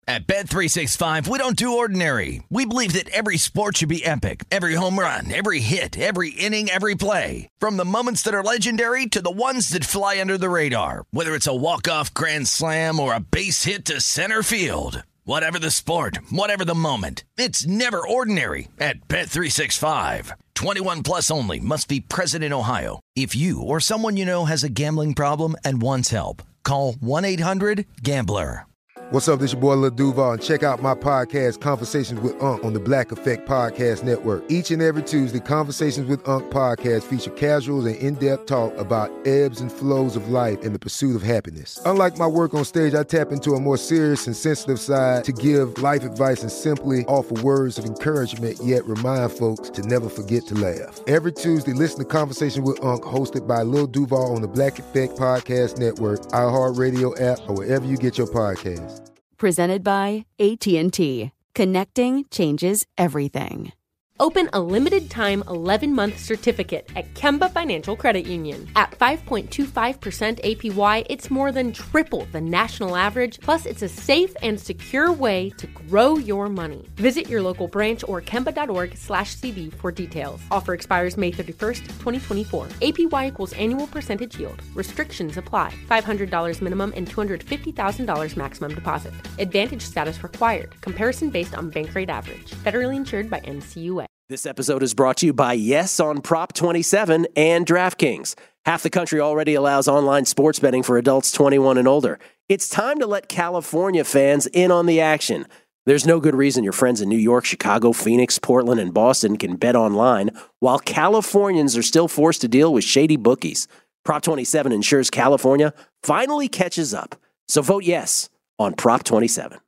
At Bet365, we don't do ordinary. We believe that every sport should be epic. Every home run, every hit, every inning, every play. From the moments that are legendary to the ones that fly under the radar. Whether it's a walk-off grand slam or a base hit to center field. Whatever the sport, whatever the moment. It's never ordinary at Bet365. 21 plus only. Must be present in Ohio. If you or someone you know has a gambling problem and wants help, call 1-800-GAMBLER. What's up, this your boy Lil Duval, and check out my podcast, Conversations with Unc, on the Black Effect Podcast Network. Each and every Tuesday, Conversations with Unc podcast feature casuals and in-depth talk about ebbs and flows of life and the pursuit of happiness. Unlike my work on stage, I tap into a more serious and sensitive side to give life advice and simply offer words of encouragement, yet remind folks to never forget to laugh. Every Tuesday, listen to Conversations with Unc, hosted by Lil Duval on the Black Effect Podcast Network, iHeartRadio app, or wherever you get your podcasts. Presented by AT&T. Connecting changes everything. Open a limited-time 11-month certificate at Kemba Financial Credit Union. At 5.25% APY, it's more than triple the national average, plus it's a safe and secure way to grow your money. Visit your local branch or kemba.org/cd for details. Offer expires May 31st, 2024. APY equals annual percentage yield. Restrictions apply. $500 minimum and $250,000 maximum deposit. Advantage status required. Comparison based on bank rate average. Federally insured by NCUA. This episode is brought to you by Yes on Prop 27 and DraftKings. Half the country already allows online sports betting for adults 21 and older. It's time to let California fans in on the action. There's no good reason your friends in New York, Chicago, Phoenix, Portland, and Boston can bet online, while Californians are still forced to deal with shady bookies. Prop 27 ensures California finally catches up. So vote yes on Prop 27.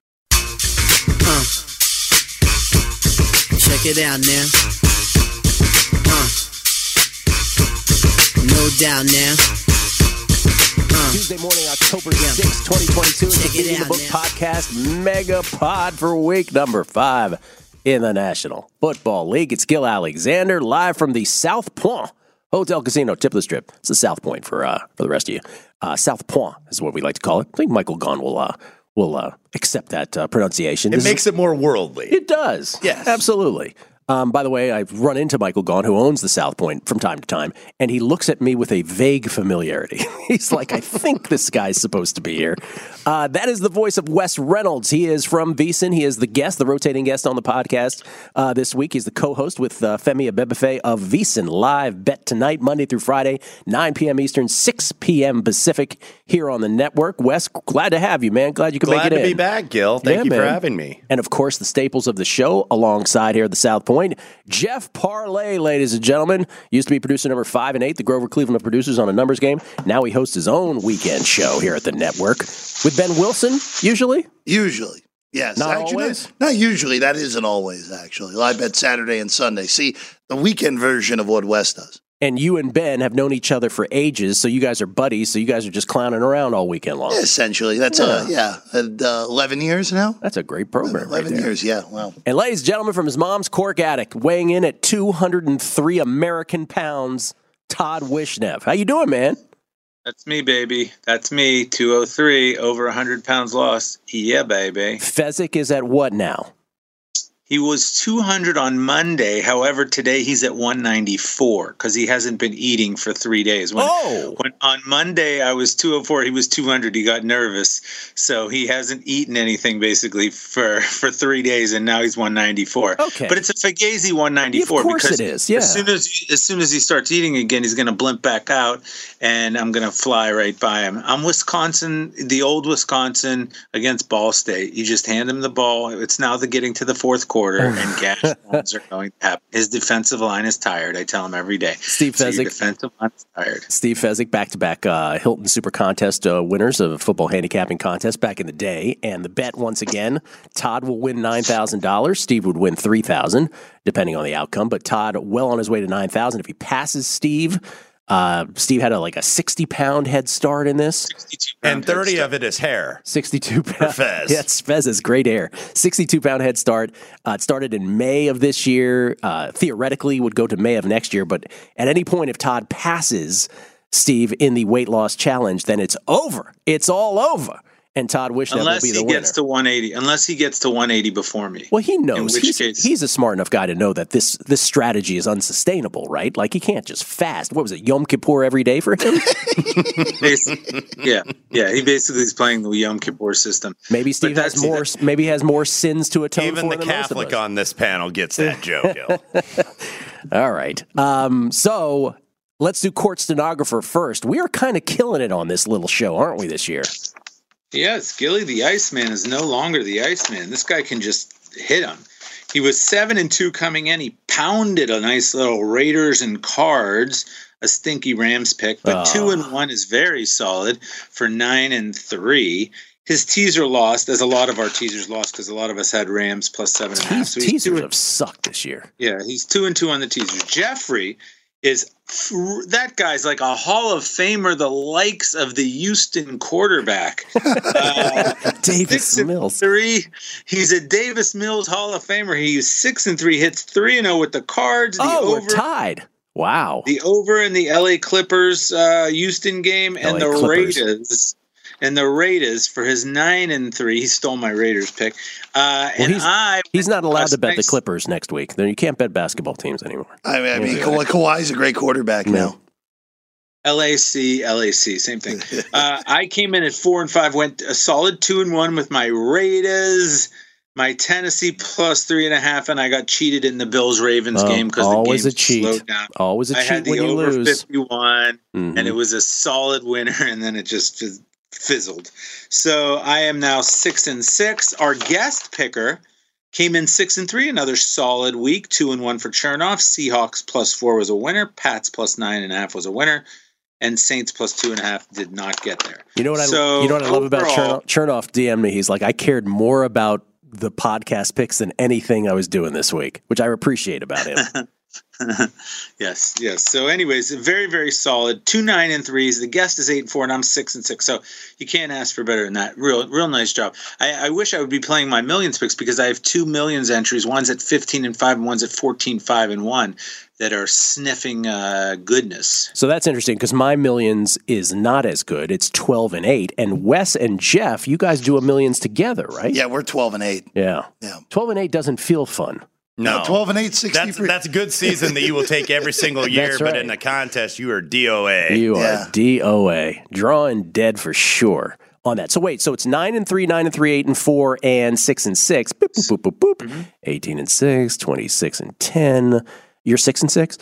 Check it out now. No doubt now. Tuesday morning, October 6, 2022. It's the Beating the Book Podcast Mega Pod for week number 5 in the National Football League. It's Gil Alexander live from the South Point Hotel Casino, tip of the strip. It's the South Point for the rest of you. South Point is what we like to call it. I think Michael Gunn will accept that pronunciation. It makes it more worldly. It does. Yes. Absolutely. By the way, I've run into Michael Gaughan, who owns the South Point, from time to time, and he looks at me with a vague familiarity. He's like, I think this guy's supposed to be here. That is the voice of Wes Reynolds. He is from VSiN. He is the guest, the rotating guest on the podcast this week. He's the co-host with Femi Abebefe of VSiN Live Bet Tonight, Monday through Friday, 9 p.m. Eastern, 6 p.m. Pacific, here on the network. Wes, glad to have you, man. Glad you could make it in. Glad to be back, Gil. Thank you for having me. And, of course, the staples of the show alongside here at the South Point. Jeff Parlay, ladies and gentlemen, used to be producer number 5 and 8, the Grover Cleveland of producers on a numbers game. Now he hosts his own weekend show here at the network with Ben Wilson, usually? Usually, yes. Not actually, always? Not usually. That isn't always, actually. I bet Saturday and Sunday. See, the weekend version of what Wes does. And you and Ben have known each other for ages, so you guys are buddies, so you guys are just clowning around all weekend long. Yeah, essentially. That's 11 years now. That's a great program. 11 right years, yeah. Wow. And ladies and gentlemen, from his mom's cork attic, weighing in at 203 American pounds, Todd Wishnev. How you doing, man? That's me, baby. That's me. 203, over 100 pounds lost. Yeah, baby. Fezzik is at what now? He was 200 on Monday. However, today he's at 194 because he hasn't been eating for 3 days. When on Monday I was 204, he was 200. He got nervous, so he hasn't eaten anything basically for 3 days, and now he's 194. Okay, but it's a Fugazi 194 of course because it is. Yeah. As soon as he starts eating again, he's going to blimp back out, and I'm going to fly right by him. I'm Wisconsin, the old Wisconsin against Ball State. You just hand him the ball. It's now the getting to the fourth quarter. And gash runs are going to happen. His defensive line is tired. I tell him every day. Steve Fezzik. Your defensive line is tired. Steve Fezzik, back-to-back Hilton Super Contest winners of football handicapping contest back in the day. And the bet, once again, Todd will win $9,000. Steve would win $3,000, depending on the outcome. But Todd, well on his way to $9,000. If he passes Steve, Steve had a 60-pound head start in this. 62 And 30 of it is hair. 62 pounds. Fez. Yes, Fez has great hair. 62-pound head start. It started in May of this year. Theoretically, would go to May of next year. But at any point, if Todd passes Steve in the weight loss challenge, then it's over. It's all over. And Todd Wishnev will unless be the he winner. gets to 180. Unless he gets to 180 before me. Well, he knows. In which case, he's a smart enough guy to know that this strategy is unsustainable, right? Like, he can't just fast. What was it, Yom Kippur every day for him? yeah. He basically is playing the Yom Kippur system. Maybe Steve has more. Maybe has more sins to atone Even for. the Catholic on this panel gets that joke. All right. So let's do court stenographer first. We are kind of killing it on this little show, aren't we, this year? Yes, Gilly the Iceman is no longer the Iceman. This guy can just hit him. He was 7-2 coming in. He pounded a nice little Raiders and Cards, a stinky Rams pick, but 2-1 is very solid for 9-3. His teaser lost, as a lot of our teasers lost, because a lot of us had Rams plus 7.5. So teasers have sucked this year. Yeah, he's 2-2 on the teasers. Jeffrey is that guy's like a Hall of Famer, the likes of the Houston quarterback. Davis Mills. He's a Davis Mills Hall of Famer. He's 6-3, hits 3-0 with the Cards. We're tied. Wow. The over in the LA Clippers Houston game and the Raiders. And the Raiders for his 9-3. He stole my Raiders pick. He's not allowed to bet the Clippers next week. You can't bet basketball teams anymore. I mean, Kawhi's a great quarterback now. LAC, same thing. I came in at 4-5, went a solid 2-1 with my Raiders, my Tennessee plus 3.5, and I got cheated in the Bills-Ravens game because the game slowed down. Always a cheat when you lose. I had the over 51, and it was a solid winner, and then it just fizzled. So I am now 6-6. Our guest picker came in 6-3, another solid week. 2-1 for Chernoff. Seahawks plus 4 was a winner. Pats plus 9.5 was a winner. And Saints plus 2.5 did not get there. You know what I love about Chernoff DM'd me. He's like, I cared more about the podcast picks than anything I was doing this week, which I appreciate about him. Yes. So anyways, very, very solid. 2 9-3s. The guest is 8-4, and I'm 6-6. So you can't ask for better than that. Real nice job. I wish I would be playing my millions picks because I have 2 millions entries. One's at 15-5 and one's at 14-5-1 that are sniffing goodness. So that's interesting because my millions is not as good. It's 12-8. And Wes and Jeff, you guys do a millions together, right? Yeah, we're 12-8. Yeah. 12-8 doesn't feel fun. No, 12-8, 60. That's a good season that you will take every single year. But in the contest, you are DOA. You are DOA, drawing dead for sure on that. So wait, so it's 9-3, 9-3, 8-4, and 6-6. Boop, boop, boop, boop, boop. 18-6, 26-10. You're 6-6.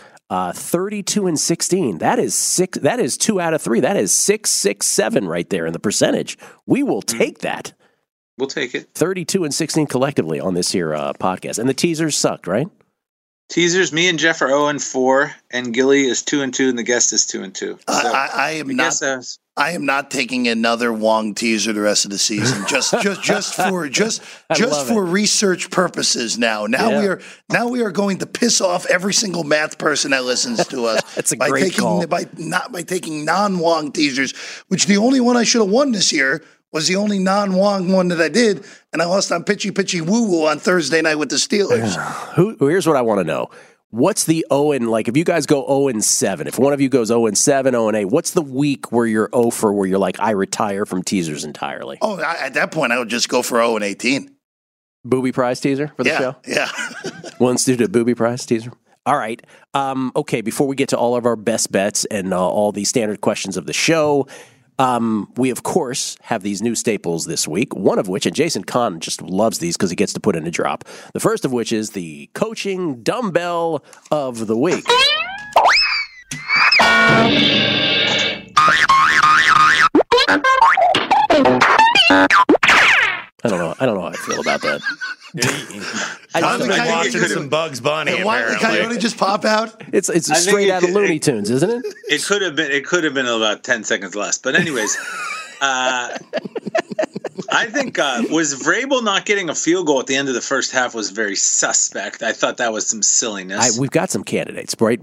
32-16. That is 6. That is 2 out of 3. That is 6-6-7 right there in the percentage. We will take that. We'll take it. 32-16 collectively on this here podcast. And the teasers sucked, right? Teasers, me and Jeff are 0-4, and Gilly is 2-2, and the guest is 2-2. So I am not taking another Wong teaser the rest of the season. Just for research purposes. Now we are going to piss off every single math person that listens to us. That's a great call. By taking non-Wong teasers, which the only one I should have won this year was the only non-Wong one that I did, and I lost on pitchy woo-woo on Thursday night with the Steelers. Here's what I want to know. What's the 0 like if you guys go 0-7, if one of you goes 0-7, 0-8, what's the week where you're 0 for where you're like, I retire from teasers entirely? Oh, at that point, I would just go for 0-18. Booby prize teaser for the show? Yeah. Well, let's do the booby prize teaser. All right. Okay, before we get to all of our best bets and all the standard questions of the show, we, of course, have these new staples this week, one of which, and Jason Kahn just loves these because he gets to put in a drop. The first of which is the coaching dumbbell of the week. I don't know how I feel about that. I've been watching some Bugs Bunny. Why did Coyote just pop out? It's straight out of Looney Tunes, isn't it? It could have been about 10 seconds less. But anyways, I think was Vrabel not getting a field goal at the end of the first half was very suspect. I thought that was some silliness. We've got some candidates, right?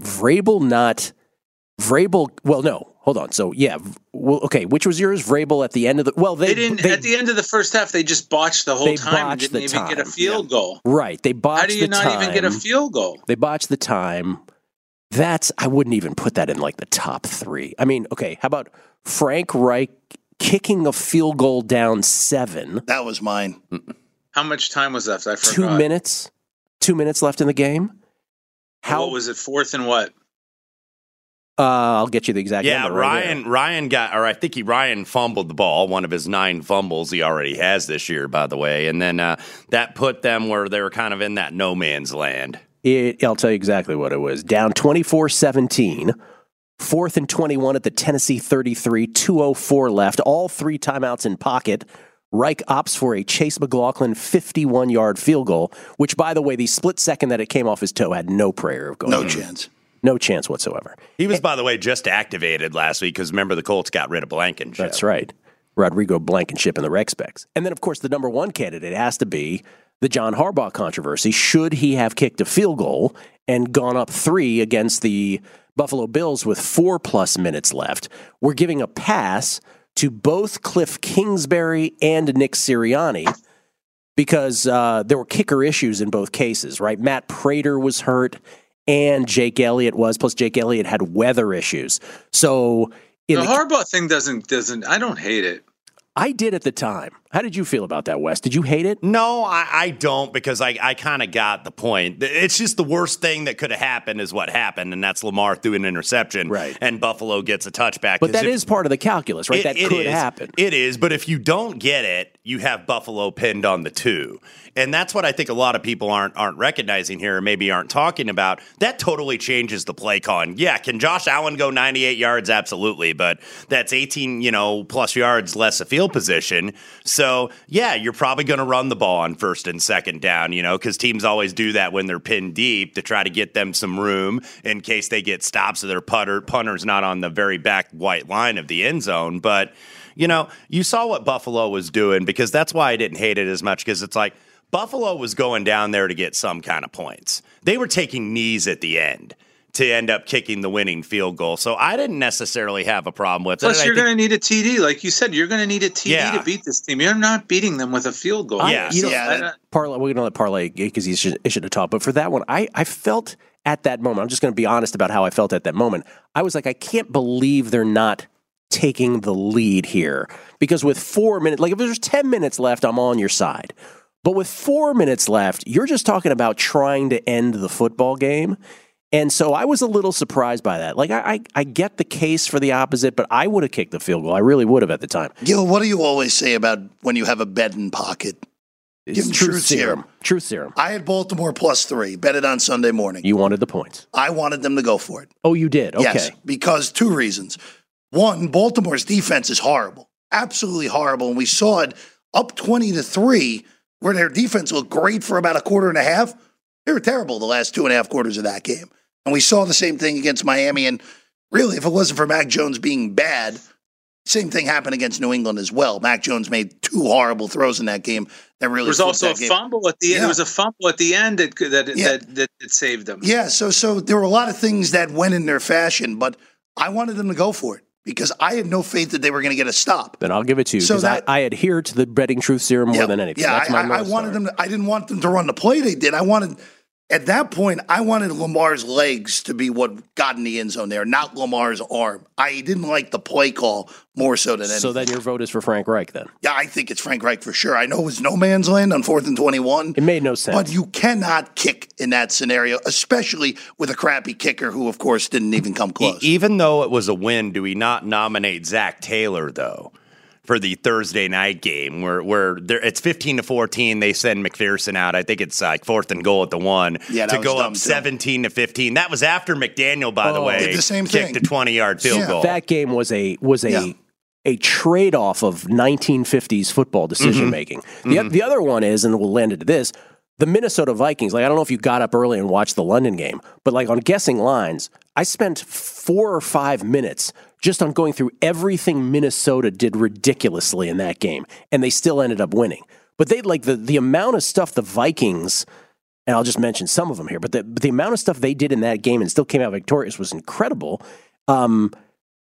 Well, no. Hold on. So, yeah. Well, okay. Which was yours? Vrabel at the end of the... Well, they didn't... At the end of the first half, they just botched the whole time and didn't even get a field goal. Right. They botched the time. How do you not even get a field goal? They botched the time. I wouldn't even put that in like the top 3. I mean, okay. How about Frank Reich kicking a field goal down 7. That was mine. How much time was left? I forgot. 2 minutes. 2 minutes left in the game. What was it? 4th and what? I'll get you the exact number. Ryan Ryan fumbled the ball, one of his 9 fumbles he already has this year, by the way. And then that put them where they were kind of in that no man's land. I'll tell you exactly what it was. Down 24-17, 4th and 21 at the Tennessee 33, 2:04 left, all 3 timeouts in pocket. Reich opts for a Chase McLaughlin 51-yard field goal, which, by the way, the split second that it came off his toe had no prayer of going. No chance. No chance whatsoever. He was, by the way, just activated last week because remember the Colts got rid of Blankenship. That's right. Rodrigo Blankenship and the Rec Specs. And then, of course, the number one candidate has to be the John Harbaugh controversy. Should he have kicked a field goal and gone up 3 against the Buffalo Bills with 4+ minutes left? We're giving a pass to both Cliff Kingsbury and Nick Sirianni because there were kicker issues in both cases, right? Matt Prater was hurt and Jake Elliott was, plus Jake Elliott had weather issues. So the Harbaugh thing doesn't, I don't hate it. I did at the time. How did you feel about that, Wes? Did you hate it? No, I don't, because I kind of got the point. It's just the worst thing that could have happened is what happened, and that's Lamar threw an interception, right, and Buffalo gets a touchback. But that is part of the calculus, right? That could happen. It is, but if you don't get it, you have Buffalo pinned on the 2. And that's what I think a lot of people aren't recognizing here, or maybe aren't talking about. That totally changes the play calling. Yeah, can Josh Allen go 98 yards? Absolutely, but that's 18, plus yards less a field position. So, yeah, you're probably going to run the ball on 1st and 2nd down, because teams always do that when they're pinned deep to try to get them some room in case they get stopped so their punter's not on the very back white line of the end zone. But, you saw what Buffalo was doing, because that's why I didn't hate it as much, because it's like, Buffalo was going down there to get some kind of points. They were taking knees at the end to end up kicking the winning field goal. So I didn't necessarily have a problem with it. Plus, you're going to need a TD. Like you said, you're going to need a TD to beat this team. You're not beating them with a field goal. Parlay, we're going to let Parlay, because he should have talked. But for that one, I felt at that moment, I'm just going to be honest about how I felt at that moment. I was like, I can't believe they're not taking the lead here. Because with 4 minutes, like if there's 10 minutes left, I'm on your side. But with 4 minutes left, you're just talking about trying to end the football game. And so I was a little surprised by that. Like, I get the case for the opposite, but I would have kicked the field goal. I really would have at the time. Gil, what do you always say about when you have a bet in pocket? It's truth serum. Truth serum. I had Baltimore +3, bet it on Sunday morning. You wanted the points. I wanted them to go for it. Oh, you did? Okay. Yes, because 2 reasons. One, Baltimore's defense is horrible. Absolutely horrible. And we saw it up 20-3, where their defense looked great for about a quarter and a half. They were terrible the last 2.5 quarters of that game. And we saw the same thing against Miami. And really, if it wasn't for Mac Jones being bad, same thing happened against New England as well. Mac Jones made 2 horrible throws in that game. That really there was also a fumble at the end. There was a fumble at the end that saved them. Yeah, so there were a lot of things that went in their fashion, but I wanted them to go for it, because I had no faith that they were going to get a stop. Then I'll give it to you, because I adhere to the betting truth serum more than anything. Yeah, I wanted them. I didn't want them to run the play they did. At that point, I wanted Lamar's legs to be what got in the end zone there, not Lamar's arm. I didn't like the play call more so than anything. So then your vote is for Frank Reich then? Yeah, I think it's Frank Reich for sure. I know it was no man's land on 4th and 21. It made no sense. But you cannot kick in that scenario, especially with a crappy kicker who, of course, didn't even come close. Even though it was a win, do we not nominate Zach Taylor, though, for the Thursday night game where it's 15-14? They send McPherson out. I think it's like 4th and goal at the 1 to go up 17-15. That was after McDaniel, by the way, did the same kicked thing. a 20-yard field goal. That game was a trade-off of 1950s football decision making. The other one is, and we'll land into this, the Minnesota Vikings. Like, I don't know if you got up early and watched the London game, but like on guessing lines, I spent 4 or 5 minutes just on going through everything Minnesota did ridiculously in that game, and they still ended up winning. But they like the amount of stuff the Vikings, and I'll just mention some of them here, but the amount of stuff they did in that game and still came out victorious was incredible. But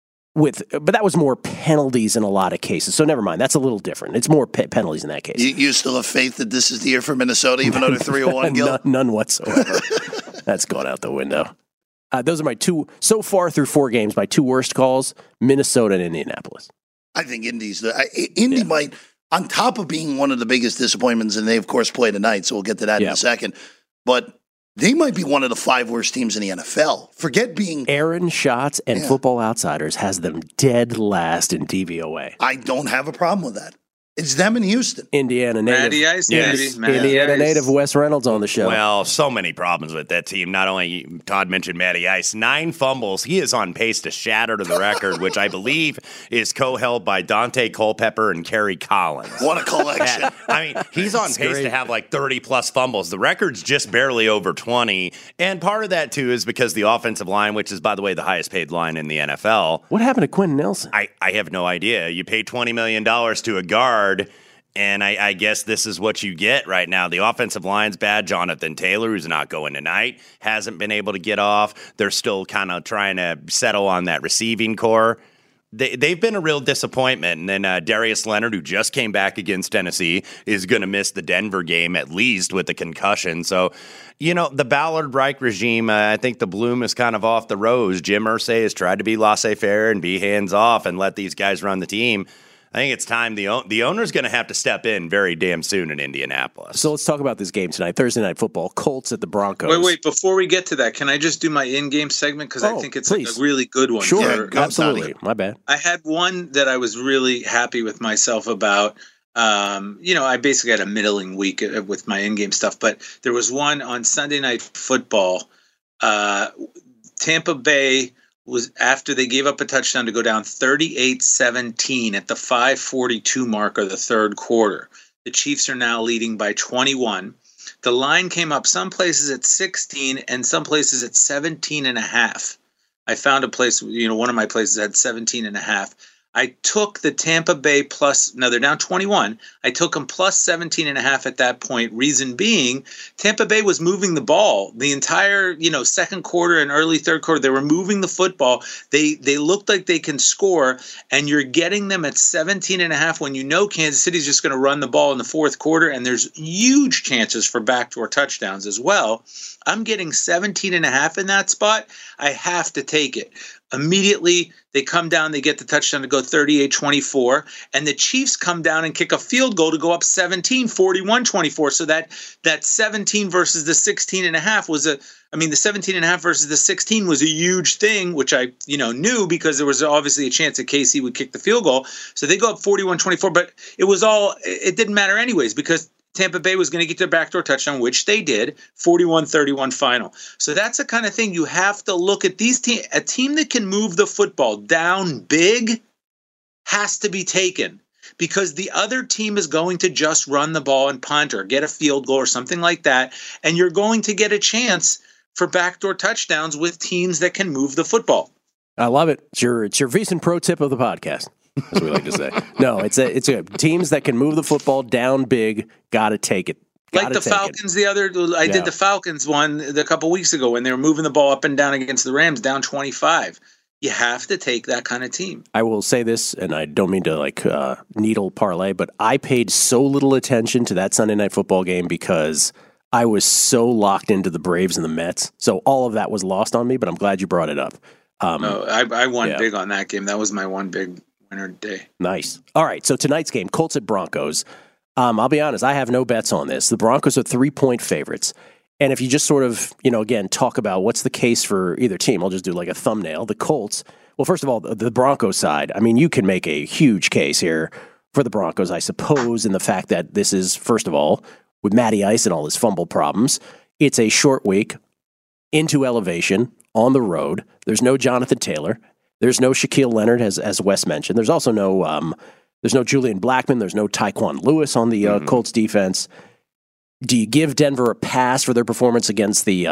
that was more penalties in a lot of cases. So never mind. That's a little different. It's more penalties in that case. You still have faith that this is the year for Minnesota, even though they're 3-1, Gil? None whatsoever. That's gone out the window. Those are my 2, so far through 4 games, my 2 worst calls, Minnesota and Indianapolis. I think Indy might, on top of being one of the biggest disappointments, and they, of course, play tonight, so we'll get to that in a second, but they might be one of the 5 worst teams in the NFL. Forget being... Aaron Schatz and Football Outsiders has them dead last in DVOA. I don't have a problem with that. It's them in Houston. Indiana native. Matty Ice, baby. Indiana native Wes Reynolds on the show. Well, so many problems with that team. Not only, Todd mentioned Matty Ice, 9 fumbles. He is on pace to shatter the record, which I believe is co-held by Dante Culpepper and Kerry Collins. What a collection. He's on pace to have like 30-plus fumbles. The record's just barely over 20. And part of that, too, is because the offensive line, which is, by the way, the highest paid line in the NFL. What happened to Quentin Nelson? I have no idea. You pay $20 million to a guard, and I guess this is what you get right now. The offensive line's bad. Jonathan Taylor, who's not going tonight, hasn't been able to get off. They're still kind of trying to settle on that receiving core. They've been a real disappointment. And then Darius Leonard, who just came back against Tennessee, is going to miss the Denver game at least with the concussion. So, the Ballard-Reich regime, I think the bloom is kind of off the rose. Jim Irsay has tried to be laissez-faire and be hands-off and let these guys run the team. I think it's time the owner's going to have to step in very damn soon in Indianapolis. So let's talk about this game tonight, Thursday Night Football, Colts at the Broncos. Wait, before we get to that, can I just do my in-game segment? Because I think it's a really good one. Sure, absolutely. My bad. I had one that I was really happy with myself about. I basically had a middling week with my in-game stuff, but there was one on Sunday Night Football. Tampa Bay was after they gave up a touchdown to go down 38-17 at the 5:42 mark of the third quarter. The Chiefs are now leading by 21. The line came up some places at 16 and some places at 17.5. I found a place, one of my places had 17.5. I took the Tampa Bay they're down 21. I took them plus 17.5 at that point. Reason being, Tampa Bay was moving the ball the entire, second quarter and early third quarter. They were moving the football. They looked like they can score, and you're getting them at 17.5 when Kansas City's just going to run the ball in the fourth quarter, and there's huge chances for backdoor touchdowns as well. I'm getting 17.5 in that spot. I have to take it. Immediately, they come down, they get the touchdown to go 38-24, and the Chiefs come down and kick a field goal to go up 17, 41-24. So that 17 versus the 16.5 was the 17.5 versus the 16 was a huge thing, which I, knew because there was obviously a chance that KC would kick the field goal. So they go up 41-24, but it didn't matter anyways because Tampa Bay was going to get their backdoor touchdown, which they did, 41-31 final. So that's the kind of thing you have to look at. A team that can move the football down big has to be taken because the other team is going to just run the ball and punt or get a field goal or something like that, and you're going to get a chance for backdoor touchdowns with teams that can move the football. I love it. It's your VSiN pro tip of the podcast, as we like to say. No, it's a teams that can move the football down big. Got to take it. Like the Falcons, I did the Falcons one a couple weeks ago when they were moving the ball up and down against the Rams, down 25. You have to take that kind of team. I will say this, and I don't mean to needle parlay, but I paid so little attention to that Sunday Night Football game because I was so locked into the Braves and the Mets. So all of that was lost on me, but I'm glad you brought it up. I won big on that game. That was my one big winner day. Nice. All right, so tonight's game, Colts at Broncos. I'll be honest, I have no bets on this. The Broncos are 3-point favorites. And if you just sort of, again, talk about what's the case for either team, I'll just do like a thumbnail. The Colts, well, first of all, the Broncos side, you can make a huge case here for the Broncos, I suppose, in the fact that this is, first of all, with Matty Ice and all his fumble problems, it's a short week into elevation on the road. There's no Jonathan Taylor. There's no Shaquille Leonard, as Wes mentioned. There's also no Julian Blackmon. There's no Tyquan Lewis on the Colts defense. Do you give Denver a pass for their performance against the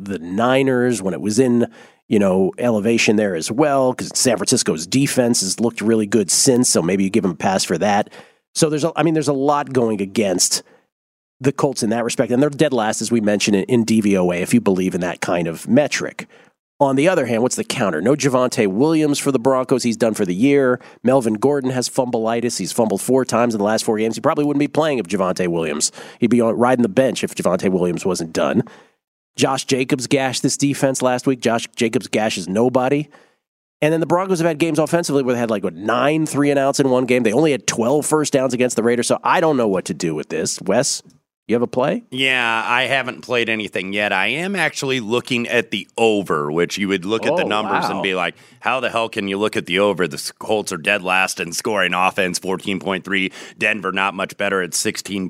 Niners when it was in elevation there as well? Because San Francisco's defense has looked really good since, so maybe you give them a pass for that. So there's a lot going against the Colts in that respect, and they're dead last, as we mentioned, in DVOA, if you believe in that kind of metric. On the other hand, what's the counter? No Javonte Williams for the Broncos. He's done for the year. Melvin Gordon has fumbleitis. He's fumbled 4 times in the last 4 games. He probably wouldn't be playing if Javonte Williams. He'd be riding the bench if Javonte Williams wasn't done. Josh Jacobs gashed this defense last week. Josh Jacobs gashes nobody. And then the Broncos have had games offensively where they had 9 3-and-outs in one game. They only had 12 first downs against the Raiders. So I don't know what to do with this. Wes, you have a play? Yeah, I haven't played anything yet. I am actually looking at the over, which you would look at the numbers and be like, how the hell can you look at the over? The Colts are dead last in scoring offense, 14.3. Denver not much better at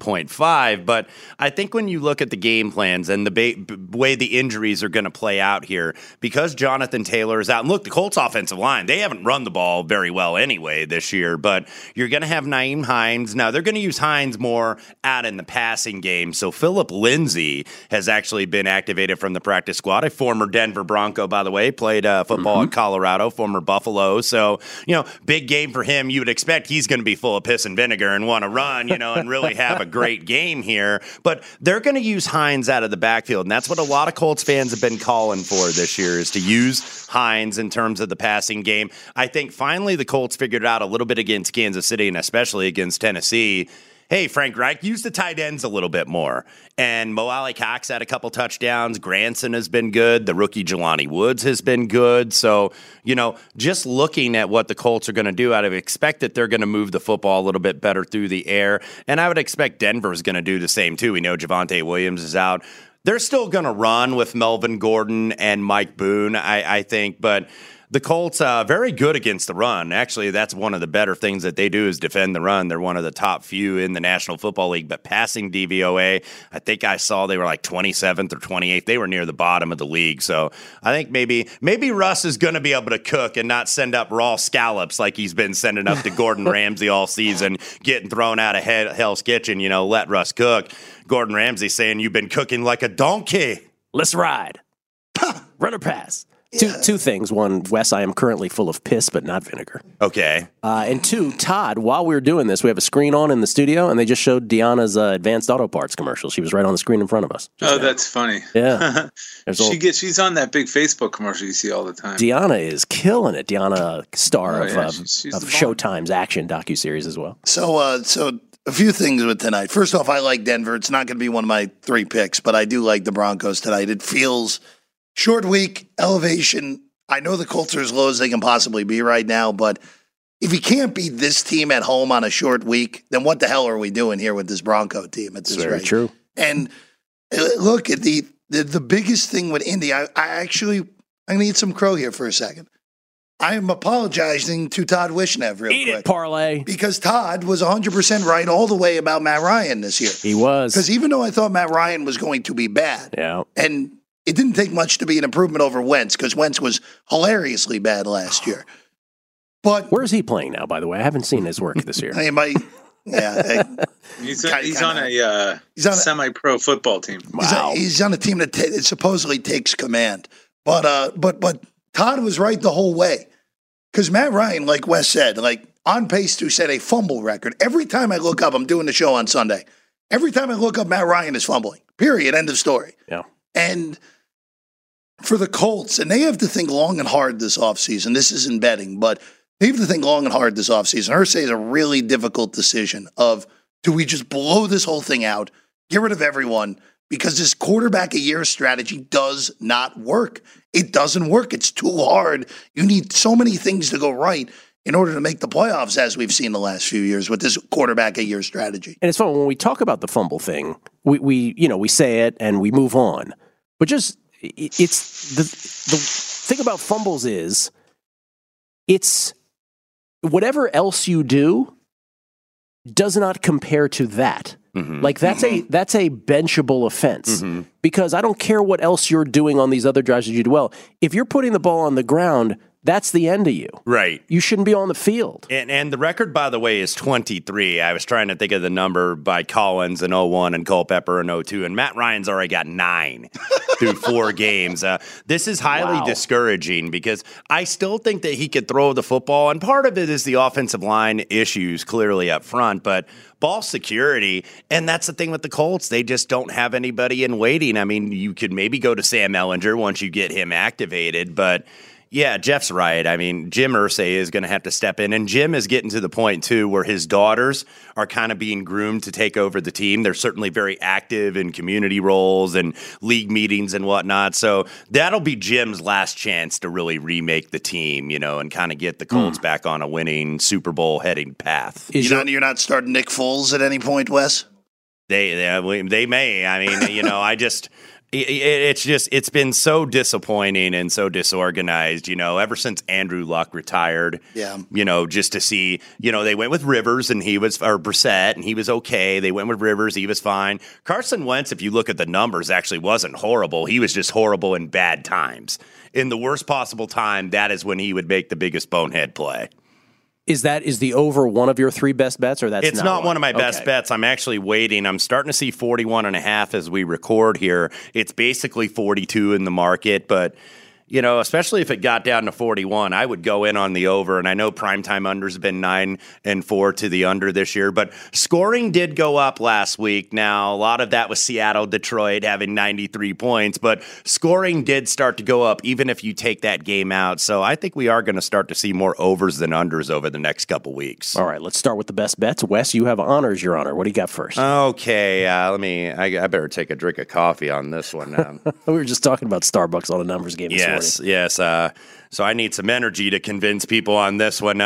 16.5. But I think when you look at the game plans and the way the injuries are going to play out here, because Jonathan Taylor is out, and look, the Colts offensive line, they haven't run the ball very well anyway this year, but you're going to have Nyheim Hines. Now, they're going to use Hines more out in the passing game. So Philip Lindsay has actually been activated from the practice squad, a former Denver Bronco, by the way, played football at Colorado, former Buffalo. So, big game for him. You would expect he's going to be full of piss and vinegar and want to run, and really have a great game here. But they're going to use Hines out of the backfield, and that's what a lot of Colts fans have been calling for this year, is to use Hines in terms of the passing game. I think finally the Colts figured it out a little bit against Kansas City and especially against Tennessee. Hey, Frank Reich, use the tight ends a little bit more. And Mo Alley Cox had a couple touchdowns. Granson has been good. The rookie Jelani Woods has been good. So, just looking at what the Colts are going to do, I'd expect that they're going to move the football a little bit better through the air. And I would expect Denver's going to do the same, too. We know Javonte Williams is out. They're still going to run with Melvin Gordon and Mike Boone, I think. But the Colts, very good against the run. Actually, that's one of the better things that they do is defend the run. They're one of the top few in the National Football League. But passing DVOA, I think I saw they were 27th or 28th. They were near the bottom of the league. So I think maybe Russ is going to be able to cook and not send up raw scallops like he's been sending up to Gordon Ramsay all season, getting thrown out of Hell's Kitchen. Let Russ cook. Gordon Ramsay saying, "You've been cooking like a donkey. Let's ride. Run or pass." Yeah. Two things. One, Wes, I am currently full of piss, but not vinegar. Okay. And two, Todd, while we were doing this, we have a screen on in the studio, and they just showed Deanna's Advanced Auto Parts commercial. She was right on the screen in front of us. That's funny. Yeah. She's on that big Facebook commercial you see all the time. Deanna is killing it. Deanna, star of Showtime's action docuseries as well. So a few things with tonight. First off, I like Denver. It's not going to be one of my 3 picks, but I do like the Broncos tonight. It feels short week, elevation. I know the Colts are as low as they can possibly be right now, but if you can't beat this team at home on a short week, then what the hell are we doing here with this Bronco team at this rate? Very true. And look at the biggest thing with Indy. I'm going to eat some crow here for a second. I am apologizing to Todd Wishnev real quick. Eat it, parlay. Because Todd was 100% right all the way about Matt Ryan this year. He was. Because even though I thought Matt Ryan was going to be bad, and it didn't take much to be an improvement over Wentz, because Wentz was hilariously bad last year. But where's he playing now, by the way? I haven't seen his work this year. He's on a semi-pro football team. Wow. He's on a team that supposedly takes command. But Todd was right the whole way. Because Matt Ryan, like Wes said, on pace to set a fumble record. Every time I look up, I'm doing the show on Sunday. Every time I look up, Matt Ryan is fumbling. Period. End of story. Yeah. And for the Colts, and they have to think long and hard this offseason. This isn't betting, but they have to think long and hard this offseason. Irsay is a really difficult decision of, do we just blow this whole thing out, get rid of everyone, because this quarterback a year strategy does not work. It doesn't work. It's too hard. You need so many things to go right in order to make the playoffs, as we've seen the last few years with this quarterback a year strategy. And it's fun when we talk about the fumble thing, we say it and we move on. But just it's the thing about fumbles is it's whatever else you do does not compare to that. Mm-hmm. That's a benchable offense, because I don't care what else you're doing on these other drives that you do well. If you're putting the ball on the ground, that's the end of you. Right. You shouldn't be on the field. And the record, by the way, is 23. I was trying to think of the number by Collins in 01 and Culpepper in 02, and Matt Ryan's already got 9 through 4 games. This is highly discouraging, because I still think that he could throw the football, and part of it is the offensive line issues clearly up front, but ball security, and that's the thing with the Colts. They just don't have anybody in waiting. I mean, you could maybe go to Sam Ehlinger once you get him activated, but Yeah, Jeff's right. I mean, Jim Irsay is going to have to step in, and Jim is getting to the point, too, where his daughters are kind of being groomed to take over the team. They're certainly very active in community roles and league meetings and whatnot, so that'll be Jim's last chance to really remake the team, and kind of get the Colts back on a winning Super Bowl heading path. You're not starting Nick Foles at any point, Wes? They may. I mean, it's been so disappointing and so disorganized, ever since Andrew Luck retired. Yeah. Just to see, they went with Rivers or Brissett, and he was okay. They went with Rivers. He was fine. Carson Wentz, if you look at the numbers, actually wasn't horrible. He was just horrible in bad times. In the worst possible time, that is when he would make the biggest bonehead play. Is the over one of your 3 best bets, or that's it's not one of my best bets? I'm actually waiting. I'm starting to see 41.5 as we record here. It's basically 42 in the market, but especially if it got down to 41, I would go in on the over. And I know primetime under's been 9-4 to the under this year, but scoring did go up last week. Now, a lot of that was Seattle, Detroit having 93 points, but scoring did start to go up even if you take that game out. So I think we are going to start to see more overs than unders over the next couple weeks. All right, let's start with the best bets. Wes, you have honors, Your Honor. What do you got first? Okay, I better take a drink of coffee on this one. We were just talking about Starbucks on a numbers game this morning. Yes. So I need some energy to convince people on this one.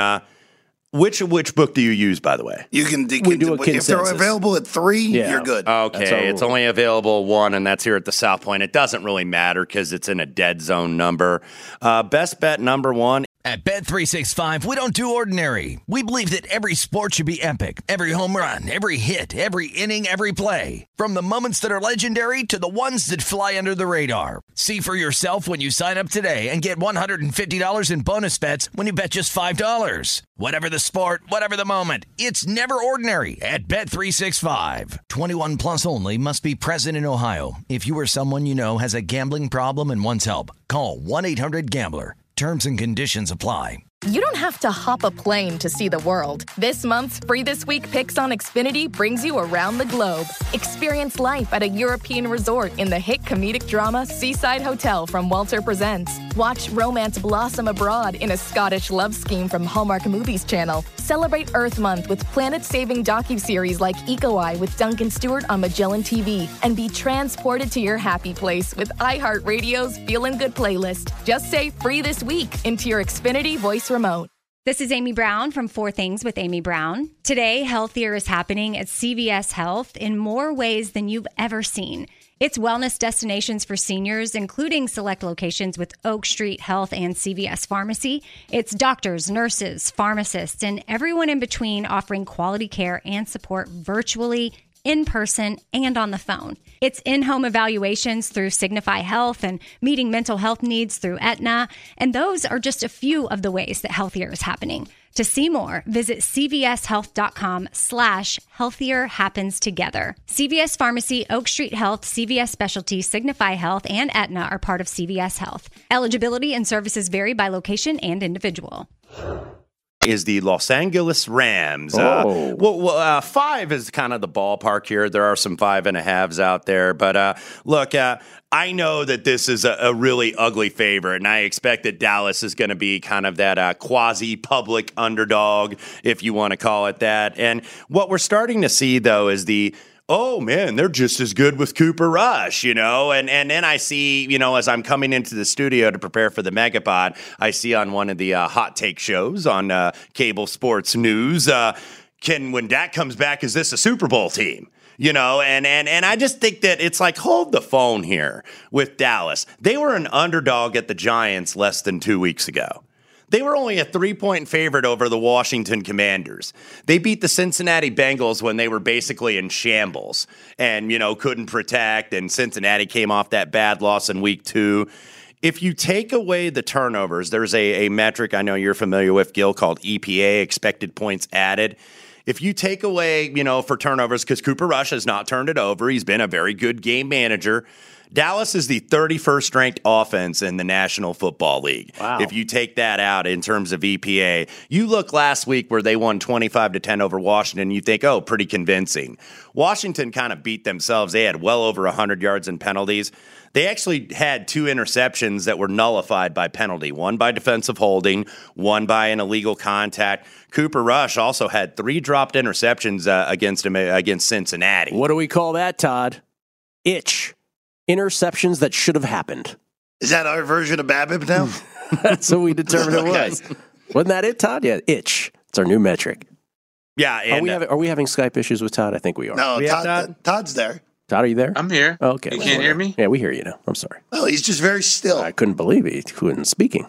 Which book do you use, by the way? You can do a consensus. If they're available at 3, you're good. Okay, it's only available 1, and that's here at the South Point. It doesn't really matter because it's in a dead zone number. Best bet number 1. At Bet365, we don't do ordinary. We believe that every sport should be epic. Every home run, every hit, every inning, every play. From the moments that are legendary to the ones that fly under the radar. See for yourself when you sign up today and get $150 in bonus bets when you bet just $5. Whatever the sport, whatever the moment, it's never ordinary at Bet365. 21 plus only. Must be present in Ohio. If you or someone you know has a gambling problem and wants help, call 1-800-GAMBLER. Terms and conditions apply. You don't have to hop a plane to see the world. This month's Free This Week Picks on Xfinity brings you around the globe. Experience life at a European resort in the hit comedic drama Seaside Hotel from Walter Presents. Watch romance blossom abroad in a Scottish love scheme from Hallmark Movies Channel. Celebrate Earth Month with planet-saving docuseries like Eco Eye with Duncan Stewart on Magellan TV. And be transported to your happy place with iHeartRadio's Feelin' Good playlist. Just say Free This Week into your Xfinity voice remote. This is Amy Brown from 4 Things with Amy Brown. Today, healthier is happening at CVS Health in more ways than you've ever seen. It's wellness destinations for seniors, including select locations with Oak Street Health and CVS Pharmacy. It's doctors, nurses, pharmacists, and everyone in between offering quality care and support virtually, in person, and on the phone. It's in-home evaluations through Signify Health and meeting mental health needs through Aetna. And those are just a few of the ways that healthier is happening. To see more, visit cvshealth.com/healthier happens together. CVS Pharmacy, Oak Street Health, CVS Specialty, Signify Health, and Aetna are part of CVS Health. Eligibility and services vary by location and individual. Is the Los Angeles Rams. 5 is kind of the ballpark here. There are some 5.5s out there. But look, I know that this is a really ugly favorite, and I expect that Dallas is going to be kind of that quasi-public underdog, if you want to call it that. And what we're starting to see, though, is oh, man, they're just as good with Cooper Rush, and then I see, as I'm coming into the studio to prepare for the Megapod, I see on one of the hot take shows on cable sports news, when Dak comes back, is this a Super Bowl team? And I just think that it's like, hold the phone here with Dallas. They were an underdog at the Giants less than 2 weeks ago. They were only a 3-point favorite over the Washington Commanders. They beat the Cincinnati Bengals when they were basically in shambles and, couldn't protect, and Cincinnati came off that bad loss in week 2. If you take away the turnovers, there's a metric I know you're familiar with, Gil, called EPA, expected points added. If you take away, for turnovers, because Cooper Rush has not turned it over, he's been a very good game manager, Dallas is the 31st ranked offense in the National Football League. Wow. If you take that out in terms of EPA, you look last week where they won 25-10 over Washington, you think, oh, pretty convincing. Washington kind of beat themselves. They had well over 100 yards in penalties. They actually had 2 interceptions that were nullified by penalty, one by defensive holding, one by an illegal contact. Cooper Rush also had 3 dropped interceptions against Cincinnati. What do we call that, Todd? Itch. Interceptions that should have happened. Is that our version of BABIP now? That's what we determined it was. Wasn't that it, Todd? Yeah, itch. It's our new metric. Yeah. And, are we having Skype issues with Todd? I think we are. No, Todd's there. Todd, are you there? I'm here. Oh, okay. You can't hear me? Yeah, we hear you now. I'm sorry. Oh, he's just very still. I couldn't believe he wasn't speaking.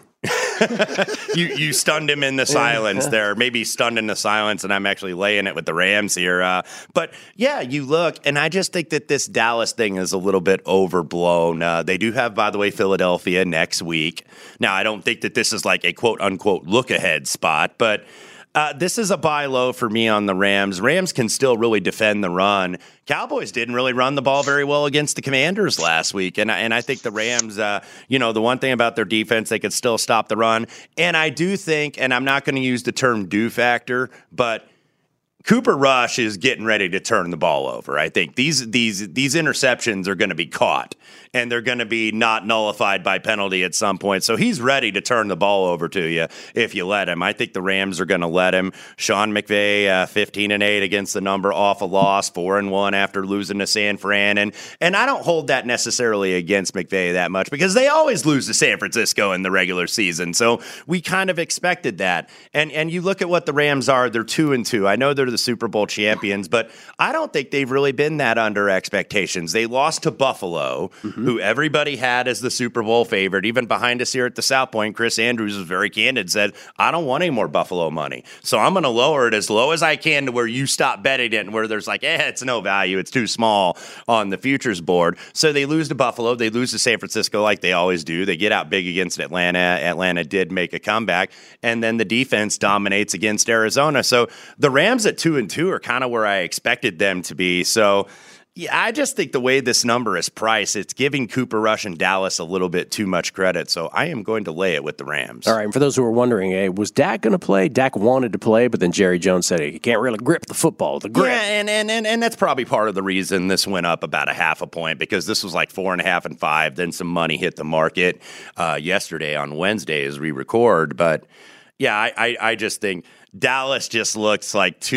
You stunned him in the silence there. Maybe stunned in the silence, and I'm actually laying it with the Rams here. But, yeah, you look, and I just think that this Dallas thing is a little bit overblown. They do have, by the way, Philadelphia next week. Now, I don't think that this is like a quote-unquote look-ahead spot, but this is a buy low for me on the Rams. Rams can still really defend the run. Cowboys didn't really run the ball very well against the Commanders last week, and I think the Rams, the one thing about their defense, they could still stop the run. And I do think, and I'm not going to use the term do factor, but Cooper Rush is getting ready to turn the ball over. I think these interceptions are going to be caught, and they're going to be not nullified by penalty at some point. So he's ready to turn the ball over to you if you let him. I think the Rams are going to let him. Sean McVay, 15-8 against the number, off a loss, 4-1 after losing to San Fran. And I don't hold that necessarily against McVay that much because they always lose to San Francisco in the regular season. So we kind of expected that. And you look at what the Rams are, they're 2-2. I know they're the Super Bowl champions, but I don't think they've really been that under expectations. They lost to Buffalo, who everybody had as the Super Bowl favorite. Even behind us here at the South Point, Chris Andrews was very candid, said, I don't want any more Buffalo money. So I'm going to lower it as low as I can to where you stop betting it and where there's like, it's no value. It's too small on the futures board. So they lose to Buffalo. They lose to San Francisco like they always do. They get out big against Atlanta. Atlanta did make a comeback. And then the defense dominates against Arizona. So the Rams at 2-2 are kind of where I expected them to be. So yeah, I just think the way this number is priced, it's giving Cooper Rush and Dallas a little bit too much credit. So I am going to lay it with the Rams. All right, and for those who are wondering, was Dak going to play? Dak wanted to play, but then Jerry Jones said he can't really grip the football. The grip. Yeah, and that's probably part of the reason this went up about a half a point, because this was like 4.5 and 5. Then some money hit the market yesterday on Wednesday as we record. But yeah, I just think Dallas just looks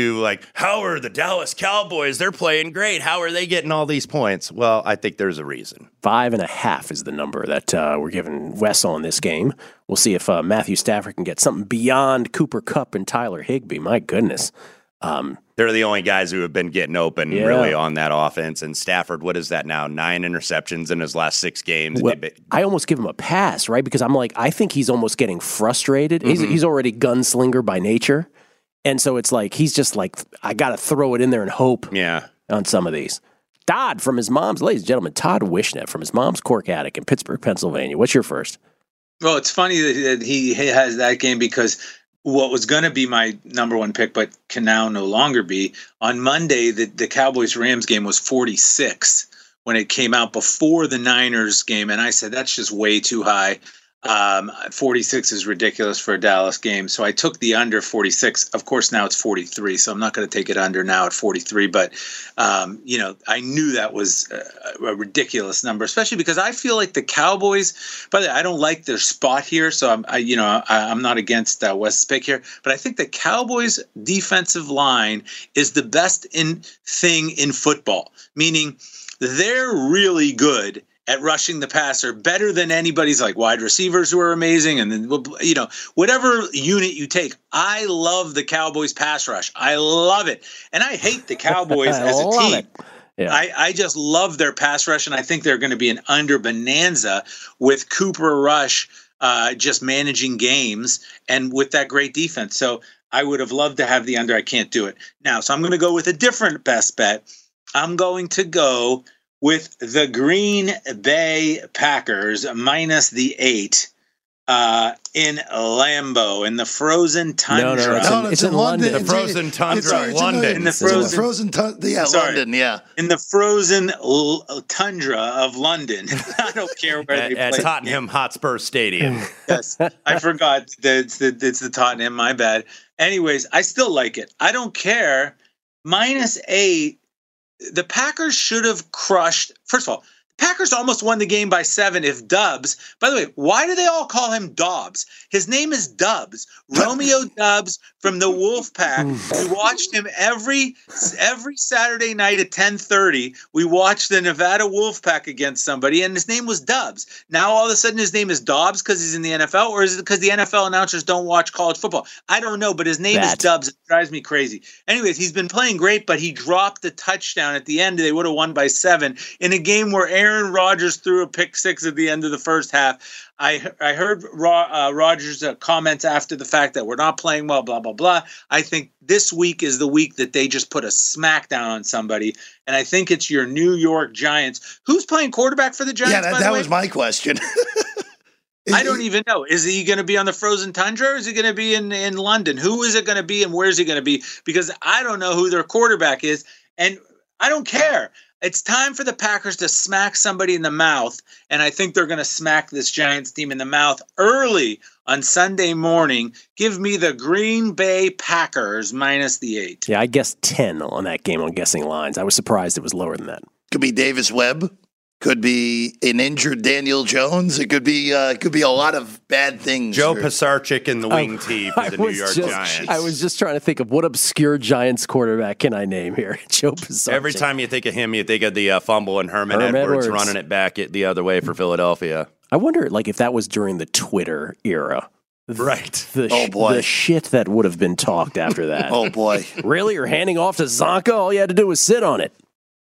how are the Dallas Cowboys? They're playing great. How are they getting all these points? Well, I think there's a reason. 5.5 is the number that we're giving Wes on this game. We'll see if Matthew Stafford can get something beyond Cooper Kupp and Tyler Higbee. My goodness. They're the only guys who have been getting open really on that offense. And Stafford, what is that now? 9 interceptions in his last 6 games. Well, I almost give him a pass, right? Because I'm like, I think he's almost getting frustrated. He's already gunslinger by nature. And so it's like, he's just like, I got to throw it in there and hope on some of these. Todd from his mom's, ladies and gentlemen, Todd Wishnet from his mom's cork attic in Pittsburgh, Pennsylvania. What's your first? Well, it's funny that he has that game because what was going to be my number one pick, but can now no longer be, on Monday, the Cowboys-Rams game was 46 when it came out before the Niners game. And I said, that's just way too high. 46 is ridiculous for a Dallas game. So I took the under 46. Of course, now it's 43. So I'm not going to take it under now at 43. But, I knew that was a ridiculous number, especially because I feel like the Cowboys, by the way, I don't like their spot here. So I'm not against West's pick here, but I think the Cowboys defensive line is the best thing in football, meaning they're really good at rushing the passer, better than anybody's like wide receivers who are amazing. And then, whatever unit you take, I love the Cowboys pass rush. I love it. And I hate the Cowboys as a team. Yeah. I just love their pass rush. And I think they're going to be an under bonanza with Cooper Rush just managing games and with that great defense. So I would have loved to have the under. I can't do it now. So I'm going to go with a different best bet. I'm going to go with the Green Bay Packers minus the 8 in Lambeau, in the frozen tundra. No, it's in London. The frozen tundra, London. In the frozen tundra, London, yeah. In the frozen tundra of London. I don't care where they play. At Tottenham Hotspur Stadium. Yes, I forgot that it's the Tottenham, my bad. Anyways, I still like it. I don't care. -8, the Packers should have crushed. First of all, Packers almost won the game by 7 if Dubs. By the way, why do they all call him Dobbs? His name is Dubs. Romeo Dubs from the Wolfpack. We watched him every Saturday night at 10:30. We watched the Nevada Wolfpack against somebody, and his name was Dubs. Now all of a sudden his name is Dobbs because he's in the NFL, or is it because the NFL announcers don't watch college football? I don't know, but his name is Dubs. It drives me crazy. Anyways, he's been playing great, but he dropped the touchdown at the end. They would have won by 7 in a game where Aaron Rodgers threw a pick 6 at the end of the first half. I heard Rodgers' comments after the fact that we're not playing well, blah, blah, blah. I think this week is the week that they just put a smackdown on somebody, and I think it's your New York Giants. Who's playing quarterback for the Giants? Yeah, that was my question. I don't even know. Is he going to be on the frozen tundra, or is he going to be in London? Who is it going to be, and where is he going to be? Because I don't know who their quarterback is, and I don't care. It's time for the Packers to smack somebody in the mouth, and I think they're going to smack this Giants team in the mouth early on Sunday morning. Give me the Green Bay Packers -8. Yeah, I guessed 10 on that game on guessing lines. I was surprised it was lower than that. Could be Davis Webb. Could be an injured Daniel Jones. It could be a lot of bad things. Joe Pisarcik in the wing tee for the New York Giants. I was just trying to think of what obscure Giants quarterback can I name here. Joe Pisarcik. Every time you think of him, you think of the fumble and Herman Edwards running it back the other way for Philadelphia. I wonder, if that was during the Twitter era. Right. The shit that would have been talked after that. Oh, boy. Really? You're handing off to Zonka? All you had to do was sit on it.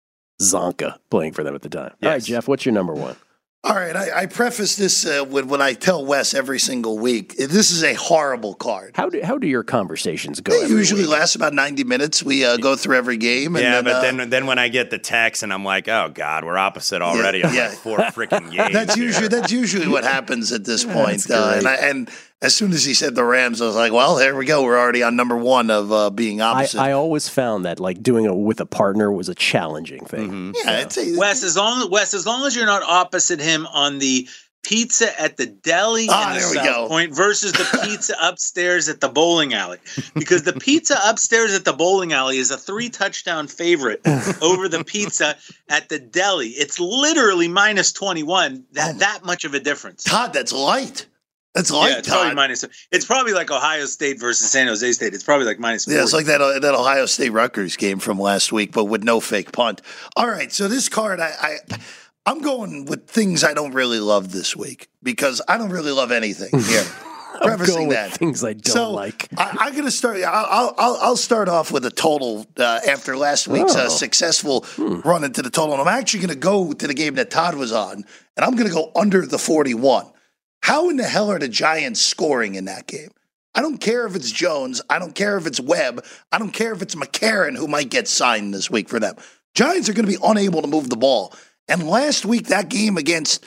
Zonka playing for them at the time. Yes. All right, Jeff, what's your number one? All right, I preface this with what I tell Wes every single week. This is a horrible card. How do your conversations go? They usually last about 90 minutes. We go through every game. And then when I get the text and I'm like, oh God, we're opposite already. Yeah, like 4 freaking games. That's usually what happens at this point. And as soon as he said the Rams, I was like, well, there we go. We're already on number one of being opposite. I always found that doing it with a partner was a challenging thing. Mm-hmm. Yeah, Wes, as long as you're not opposite him on the pizza at the deli in the South Point versus the pizza upstairs at the bowling alley. Because the pizza upstairs at the bowling alley is a 3-touchdown favorite over the pizza at the deli. It's literally -21. That much of a difference. Todd, that's light. That's light. Yeah, it's probably minus. It's probably like Ohio State versus San Jose State. It's probably like -40. Yeah, it's like that Ohio State Rutgers game from last week, but with no fake punt. All right, so this card, I'm going with things I don't really love this week because I don't really love anything here. Prefacing that, things I don't like. I'm going to start. I'll start off with a total after last week's successful run into the total. And I'm actually going to go to the game that Todd was on, and I'm going to go under the 41. How in the hell are the Giants scoring in that game? I don't care if it's Jones. I don't care if it's Webb. I don't care if it's McCarron who might get signed this week for them. Giants are going to be unable to move the ball. And last week, that game against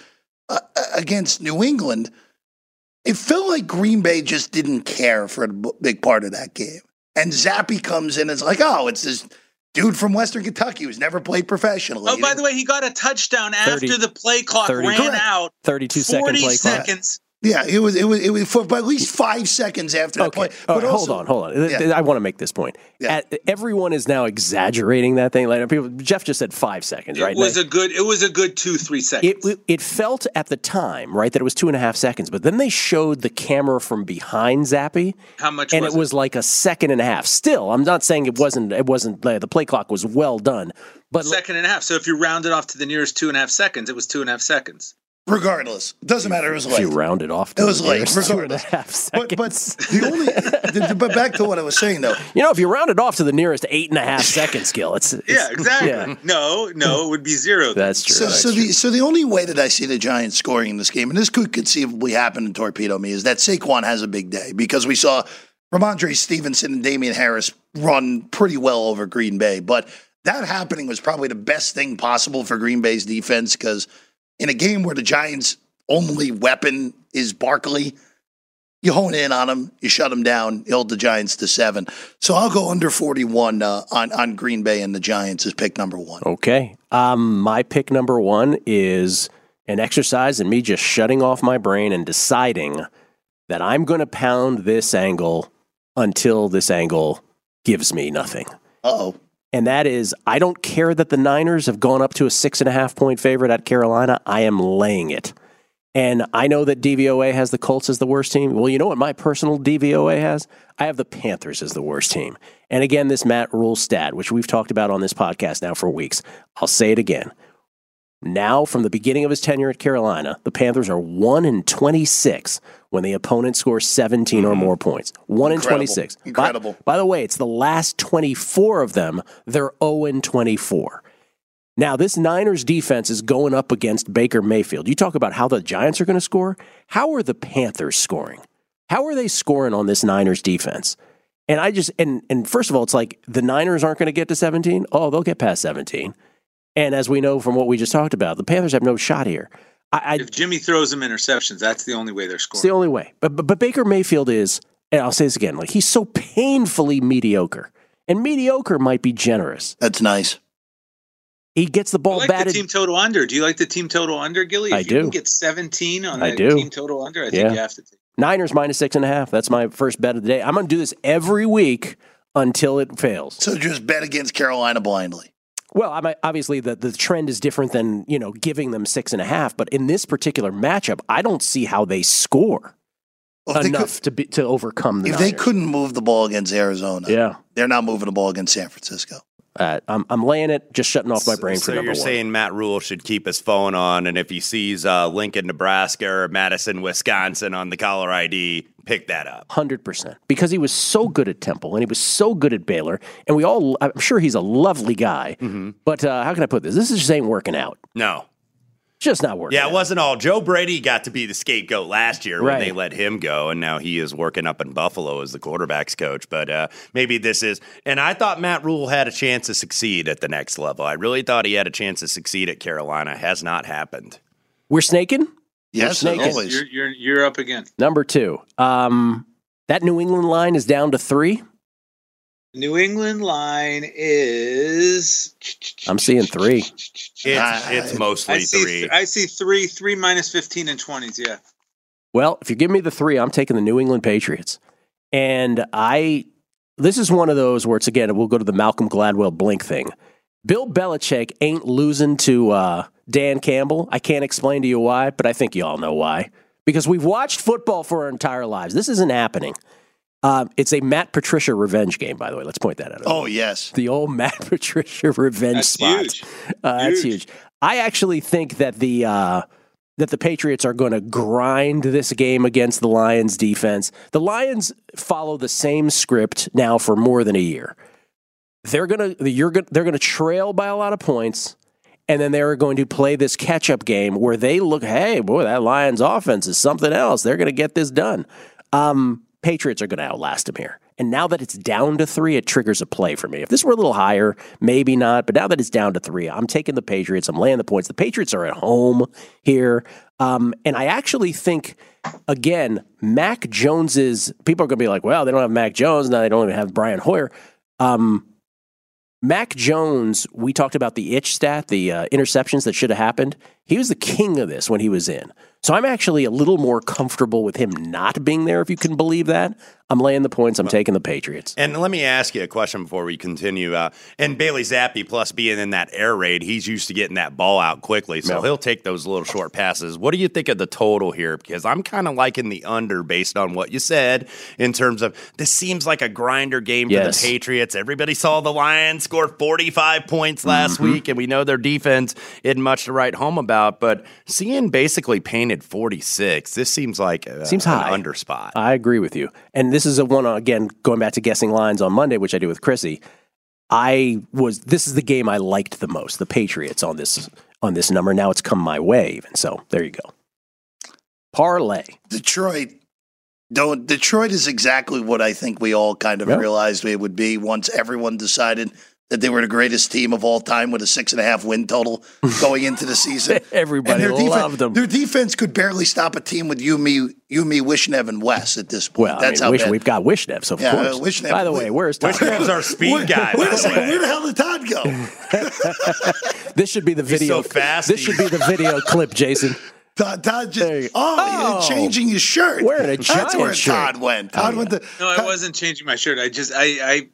New England, it felt like Green Bay just didn't care for a big part of that game. And Zappe comes in and it's like, oh, it's this dude from Western Kentucky who's never played professionally. Oh, by the way, he got a touchdown after the play clock ran out. 32-second play clock. Yeah, it was for at least 5 seconds after that play. But hold on. I want to make this point. Yeah. Everyone is now exaggerating that thing. Jeff just said 5 seconds, right? It was a good 2-3 seconds. It felt at the time, right, that it was 2.5 seconds. But then they showed the camera from behind Zappe. How much? And it was like 1.5 seconds. Still, I'm not saying it wasn't. The play clock was well done, but 1.5 seconds. So if you round it off to the nearest 2.5 seconds, it was 2.5 seconds. Regardless, doesn't matter. It was late. If you round it off, it was late. 2.5 seconds. But back to what I was saying though. If you round it off to the nearest 8.5 second scale, it's exactly. Yeah. No, it would be 0. That's true. So the only way that I see the Giants scoring in this game, and this could conceivably happen in Torpedo Me, is that Saquon has a big day because we saw Ramondre Stevenson and Damian Harris run pretty well over Green Bay, but that happening was probably the best thing possible for Green Bay's defense because in a game where the Giants' only weapon is Barkley, you hone in on them, you shut them down, you hold the Giants to 7. So I'll go under 41 on Green Bay and the Giants as pick number 1. Okay. My pick number 1 is an exercise in me just shutting off my brain and deciding that I'm going to pound this angle until this angle gives me nothing. Uh-oh. And that is, I don't care that the Niners have gone up to a 6.5-point favorite at Carolina. I am laying it. And I know that DVOA has the Colts as the worst team. Well, you know what my personal DVOA has? I have the Panthers as the worst team. And again, this Matt Rule stat, which we've talked about on this podcast now for weeks. I'll say it again. Now, from the beginning of his tenure at Carolina, the Panthers are 1-26 when the opponent scores 17 or more points. 1-26. Incredible. By the way, it's the last 24 of them. They're 0-24. Now, this Niners defense is going up against Baker Mayfield. You talk about how the Giants are going to score. How are the Panthers scoring? How are they scoring on this Niners defense? And and first of all, it's like the Niners aren't going to get to 17. Oh, they'll get past 17. And as we know from what we just talked about, the Panthers have no shot here. If Jimmy throws them interceptions, that's the only way they're scoring. It's the only way. But Baker Mayfield is, and I'll say this again, like he's so painfully mediocre. And mediocre might be generous. That's nice. He gets the ball batted. The team total under. Do you like the team total under, Gilly? If you can get 17 on that team total under, I think you have to take it. Niners minus 6.5. That's my first bet of the day. I'm going to do this every week until it fails. So just bet against Carolina blindly. Well, obviously the trend is different than, giving them 6.5, but in this particular matchup, I don't see how they score enough to overcome the Niners. They couldn't move the ball against Arizona, they're not moving the ball against San Francisco. I'm laying it, just shutting off my brain for number 1. So you're saying Matt Rule should keep his phone on, and if he sees Lincoln, Nebraska, or Madison, Wisconsin on the caller ID, pick that up. 100%. Because he was so good at Temple, and he was so good at Baylor, and I'm sure he's a lovely guy, but how can I put this? This just ain't working out. No. Just not working out. It wasn't all. Joe Brady got to be the scapegoat last year when they let him go, and now he is working up in Buffalo as the quarterback's coach. But maybe this is – and I thought Matt Rule had a chance to succeed at the next level. I really thought he had a chance to succeed at Carolina. Has not happened. We're snaking? Yes, always. You're up again. Number 2. That New England line is down to 3. New England line is. I'm seeing 3. It's mostly 3. I see 3 minus 15 and 20s. Yeah. Well, if you give me the 3, I'm taking the New England Patriots, and this is one of those where it's again we'll go to the Malcolm Gladwell blink thing. Bill Belichick ain't losing to Dan Campbell. I can't explain to you why, but I think you all know why. Because we've watched football for our entire lives. This isn't happening. It's a Matt Patricia revenge game, by the way. Let's point that out. Oh, yes. The old Matt Patricia revenge spot. Huge. That's huge. I actually think that the Patriots are going to grind this game against the Lions defense. The Lions follow the same script now for more than a year. They're going to trail by a lot of points, and then they're going to play this catch-up game where they look, hey, boy, that Lions offense is something else. They're going to get this done. Patriots are going to outlast them here. And now that it's down to 3, it triggers a play for me. If this were a little higher, maybe not. But now that it's down to 3, I'm taking the Patriots. I'm laying the points. The Patriots are at home here. And I actually think, again, Mac Jones's – people are going to be like, well, they don't have Mac Jones. Now they don't even have Brian Hoyer. Mac Jones, we talked about the itch stat, the interceptions that should have happened. He was the king of this when he was in. So I'm actually a little more comfortable with him not being there, if you can believe that. I'm laying the points. I'm taking the Patriots. And let me ask you a question before we continue. And Bailey Zappi, plus being in that air raid, he's used to getting that ball out quickly, so he'll take those little short passes. What do you think of the total here? Because I'm kind of liking the under based on what you said in terms of this seems like a grinder game for the Patriots. Everybody saw the Lions score 45 points last week, and we know their defense isn't much to write home about. But seeing basically painted 46, this seems like seems high. An under spot. I agree with you. And this is a one, again, going back to guessing lines on Monday, which I do with Chrissy. This is the game I liked the most, the Patriots on this number. Now it's come my way even. So there you go. Parlay. Detroit is exactly what I think we all kind of realized it would be once everyone decided that they were the greatest team of all time with a 6.5 win total going into the season. Everybody loved them. Their defense could barely stop a team with Yumi, Wishnev, and Wes at this point. Well, that's we've got Wishnev, so of course. Wishnev, by the way, where's Todd? Wishnev's our speed guy. Wait a second, where the hell did Todd go? This should be the video. So fast. This should be the video clip, Jason. Todd just changing his shirt. Wearing a giant That's where shirt. Todd went. Todd went to. No, I wasn't changing my shirt. I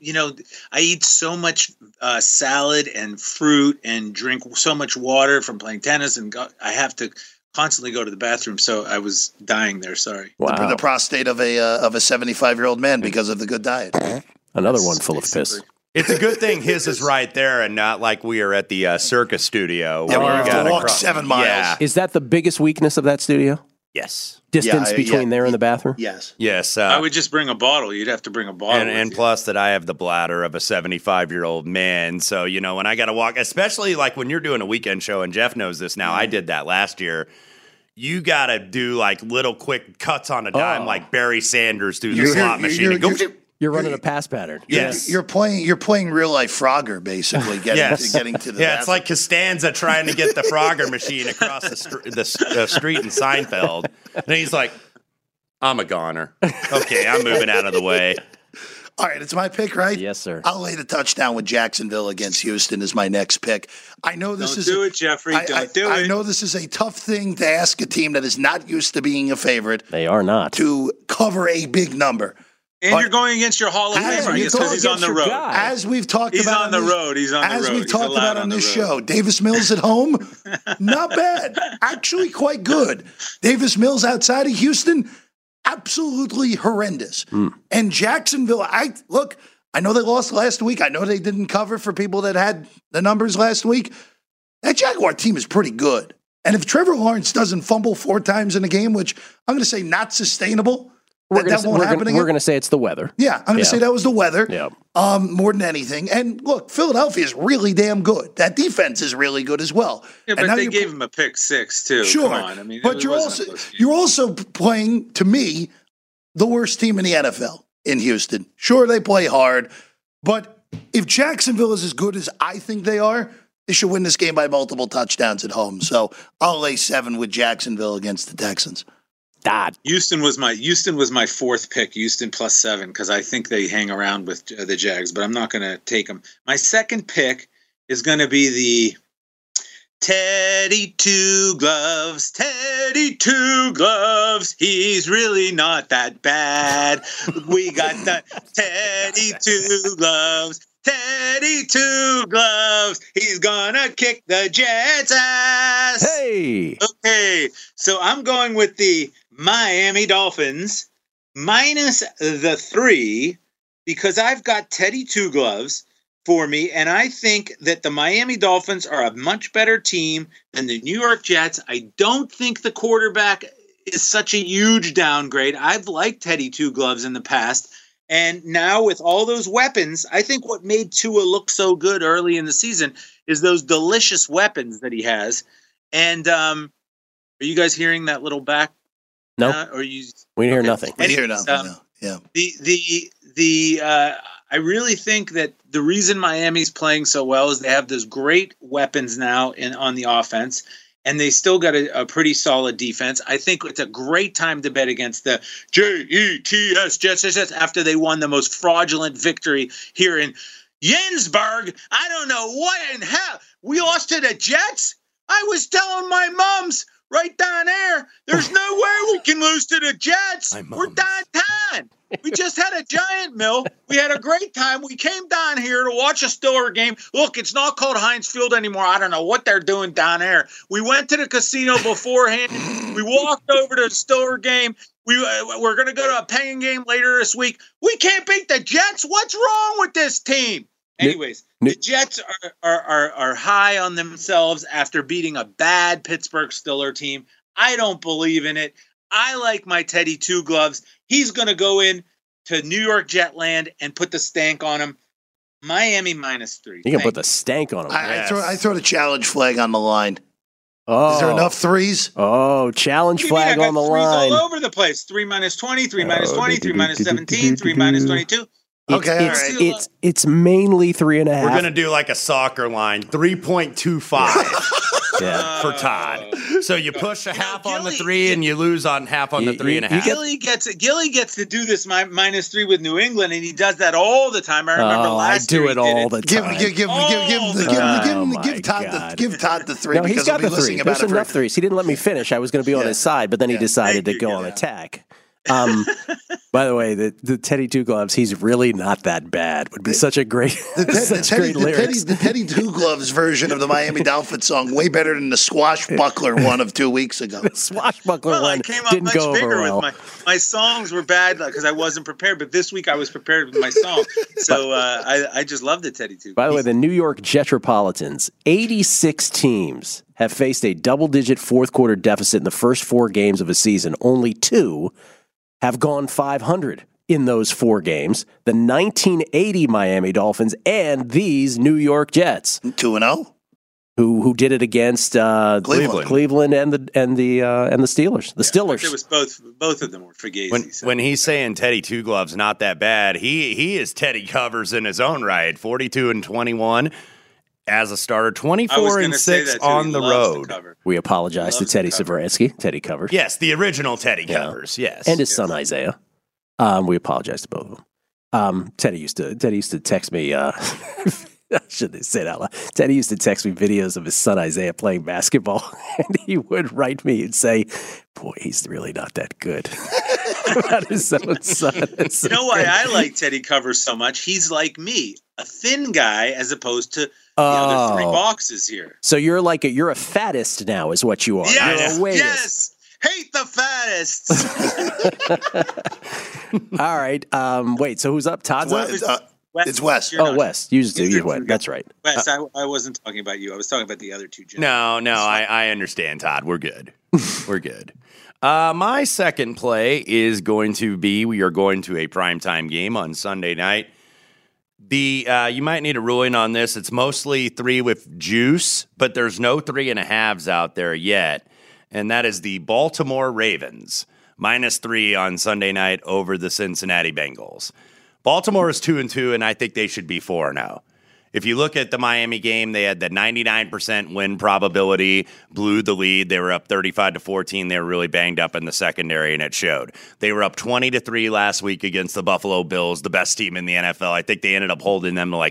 eat so much salad and fruit and drink so much water from playing tennis, and I have to constantly go to the bathroom. So I was dying there. Sorry. Wow. The prostate of a 75-year-old man because of the good diet. Another one full of piss. It's a good thing his is right there and not like we are at the circus studio. Yeah, where we have to walk 7 miles. Yeah. Is that the biggest weakness of that studio? Yes. Distance between there and the bathroom? Yes. Yes. I would just bring a bottle. You'd have to bring a bottle. And plus that I have the bladder of a 75-year-old man. So, when I got to walk, especially like when you're doing a weekend show, and Jeff knows this now, I did that last year. You got to do like little quick cuts on a dime like Barry Sanders through the slot machine. You're running a pass pattern. Yes. You're playing real life Frogger, basically, getting to the it's like Costanza trying to get the Frogger machine across the street in Seinfeld. And he's like, I'm a goner. Okay, I'm moving out of the way. All right, it's my pick, right? Yes, sir. I'll lay the touchdown with Jacksonville against Houston as my next pick. I know this Don't do it, Jeffrey. Don't do it. I know this is a tough thing to ask a team that is not used to being a favorite. They are not. To cover a big number. And you're going against your Hall of Famer because he's on the road. As we've talked He's about on the road. He's on the road. As we've talked about on this show, Davis Mills at home, not bad. Actually quite good. Davis Mills outside of Houston, absolutely horrendous. And Jacksonville, I know they lost last week. I know they didn't cover for people that had the numbers last week. That Jaguar team is pretty good. And if Trevor Lawrence doesn't fumble 4 times in a game, which I'm going to say not sustainable, we're going to say it's the weather. Yeah, I'm going to say that was the weather yeah. More than anything. And look, Philadelphia is really damn good. That defense is really good as well. Yeah, but they gave him a pick 6 too. Sure, come on. I mean, but you're also playing, to me, the worst team in the NFL in Houston. Sure, they play hard, but if Jacksonville is as good as I think they are, they should win this game by multiple touchdowns at home. So I'll lay 7 with Jacksonville against the Texans. Houston was my 4th pick. Houston plus 7 because I think they hang around with the Jags, but I'm not going to take them. My second pick is going to be the Teddy Two Gloves. Teddy Two Gloves. He's really not that bad. We got the Teddy Two Gloves. Teddy Two Gloves. He's gonna kick the Jets' ass. Hey. Okay, so I'm going with the Miami Dolphins minus the 3 because I've got Teddy Two Gloves for me, and I think that the Miami Dolphins are a much better team than the New York Jets. I don't think the quarterback is such a huge downgrade. I've liked Teddy Two Gloves in the past. And now with all those weapons, I think what made Tua look so good early in the season is those delicious weapons that he has. And are you guys hearing that little back? No, we hear nothing. We hear nothing. Yeah. I really think that the reason Miami's playing so well is they have those great weapons now on the offense. And they still got a pretty solid defense. I think it's a great time to bet against the Jets after they won the most fraudulent victory here in Jensburg. I don't know what in hell. We lost to the Jets? I was telling my mums right down there, there's no way we can lose to the Jets. We're downtown. We just had a giant meal. We had a great time. We came down here to watch a Steeler game. Look, it's not called Heinz Field anymore. I don't know what they're doing down there. We went to the casino beforehand. We walked over to the Steeler game. We're going to go to a Penguin game later this week. We can't beat the Jets. What's wrong with this team? Anyways, the Jets are high on themselves after beating a bad Pittsburgh Steelers team. I don't believe in it. I like my Teddy Two Gloves. He's going to go in to New York Jetland and put the stank on him. Miami minus 3. You can put the stank on him. I throw the challenge flag on the line. Oh. Is there enough 3s? Oh, challenge flag on the line. All over the place. 3 minus 20, 3 minus 20, 3 minus 17, 3 minus 22. It's mainly 3.5. We're gonna do like a soccer line, 3.25 for Todd. So you push a half on the 3 and you lose on half on the 3.5. Gilly gets to do this -3 with New England, and he does that all the time. I remember last year. I do it all the time. Give Todd the 3. No, he's got the 3. There's enough 3s. He didn't let me finish. I was going to be on his side, but then he decided to go on attack. By the way, the Teddy Two Gloves, he's really not that bad. Would be such a great, great lyrics. The Teddy Two Gloves version of the Miami Dolphins song, way better than the Swashbuckler one of 2 weeks ago. The Swashbuckler one didn't go over well. My songs were bad because I wasn't prepared, but this week I was prepared with my song. So I just loved the Teddy Two. By the way, the New York Jetropolitans, 86 teams have faced a double-digit fourth-quarter deficit in the first 4 games of a season. Only 2 have gone 500 in those 4 games. The 1980 Miami Dolphins and these New York Jets. 2-0? Who did it against Cleveland and the Steelers. The Steelers. It was both of them were Fugazi. When he's saying Teddy Two Gloves not that bad, he is Teddy Covers in his own right. 42-21 as a starter, 24-6 on the road. We apologize to Teddy Savransky. Teddy Covers. Yes, the original Teddy Covers. Yes, and his son Isaiah. We apologize to both of them. Teddy used to text me. Should they say it out loud? Teddy used to text me videos of his son Isaiah playing basketball, and he would write me and say, "Boy, he's really not that good." About his own son. You know why I like Teddy Covers so much? He's like me, a thin guy, as opposed to the other 3 boxes here. So you're a fattest now, is what you are. Yes. Hate the fattest. All right. Wait. So who's up? Todd's up. It's Wes. Wes. You went. That's right. Wes, I wasn't talking about you. I was talking about the other 2 gentlemen. No, I understand, Todd. We're good. We're good. My second play is going to be, we are going to a primetime game on Sunday night. You might need a ruling on this. It's mostly 3 with juice, but there's no 3.5s out there yet. And that is the Baltimore Ravens, -3 on Sunday night over the Cincinnati Bengals. Baltimore is 2-2, and I think they should be 4-0. If you look at the Miami game, they had the 99% win probability, blew the lead. They were up 35-14. They were really banged up in the secondary, and it showed. They were up 20-3 last week against the Buffalo Bills, the best team in the NFL. I think they ended up holding them to like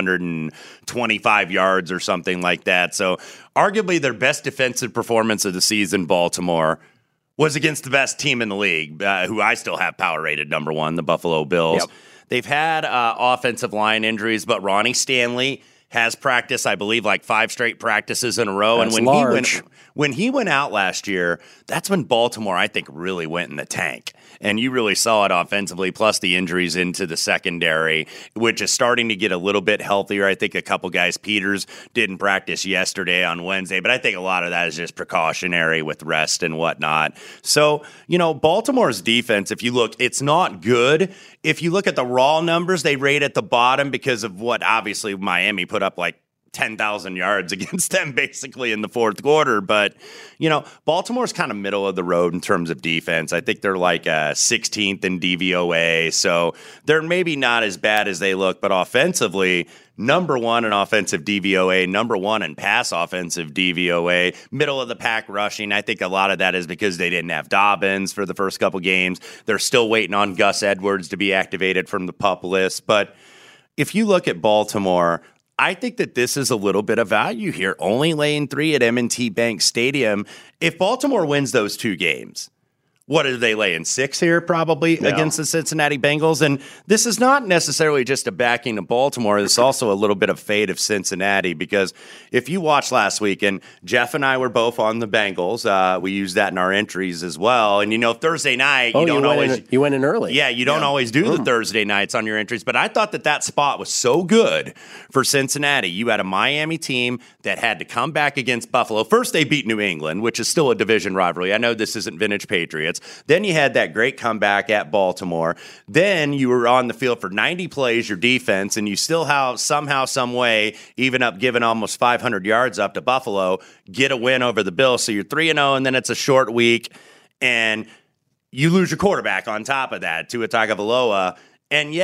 325 yards or something like that. So arguably their best defensive performance of the season, Baltimore, was against the best team in the league, who I still have power rated number 1, the Buffalo Bills. Yep. They've had offensive line injuries, but Ronnie Stanley has practiced, I believe, like 5 straight practices in a row. That's and large. when he went out last year, that's when Baltimore, I think, really went in the tank. And you really saw it offensively, plus the injuries into the secondary, which is starting to get a little bit healthier. I think a couple guys, Peters, didn't practice yesterday on Wednesday, but I think a lot of that is just precautionary with rest and whatnot. So, Baltimore's defense, if you look, it's not good. If you look at the raw numbers, they rate at the bottom because of what obviously Miami put up like 10,000 yards against them basically in the fourth quarter. But, Baltimore's kind of middle of the road in terms of defense. I think they're like 16th in DVOA. So they're maybe not as bad as they look, but offensively, number 1 in offensive DVOA, number 1 in pass offensive DVOA, middle of the pack rushing. I think a lot of that is because they didn't have Dobbins for the first couple games. They're still waiting on Gus Edwards to be activated from the PUP list. But if you look at Baltimore, I think that this is a little bit of value here, only laying 3 at M&T Bank Stadium. If Baltimore wins those 2 games, what are they laying? 6 here probably against the Cincinnati Bengals? And this is not necessarily just a backing of Baltimore. This is also a little bit of fade of Cincinnati, because if you watched last week, and Jeff and I were both on the Bengals, we used that in our entries as well. And, Thursday night, you went in early. Yeah, you don't always do the Thursday nights on your entries. But I thought that spot was so good for Cincinnati. You had a Miami team that had to come back against Buffalo. First, they beat New England, which is still a division rivalry. I know this isn't vintage Patriots. Then you had that great comeback at Baltimore. Then you were on the field for 90 plays, your defense, and you still somehow, some way, even up giving almost 500 yards up to Buffalo, get a win over the Bills. So you're 3-0, and then it's a short week, and you lose your quarterback on top of that, Tua Tagovailoa, and yet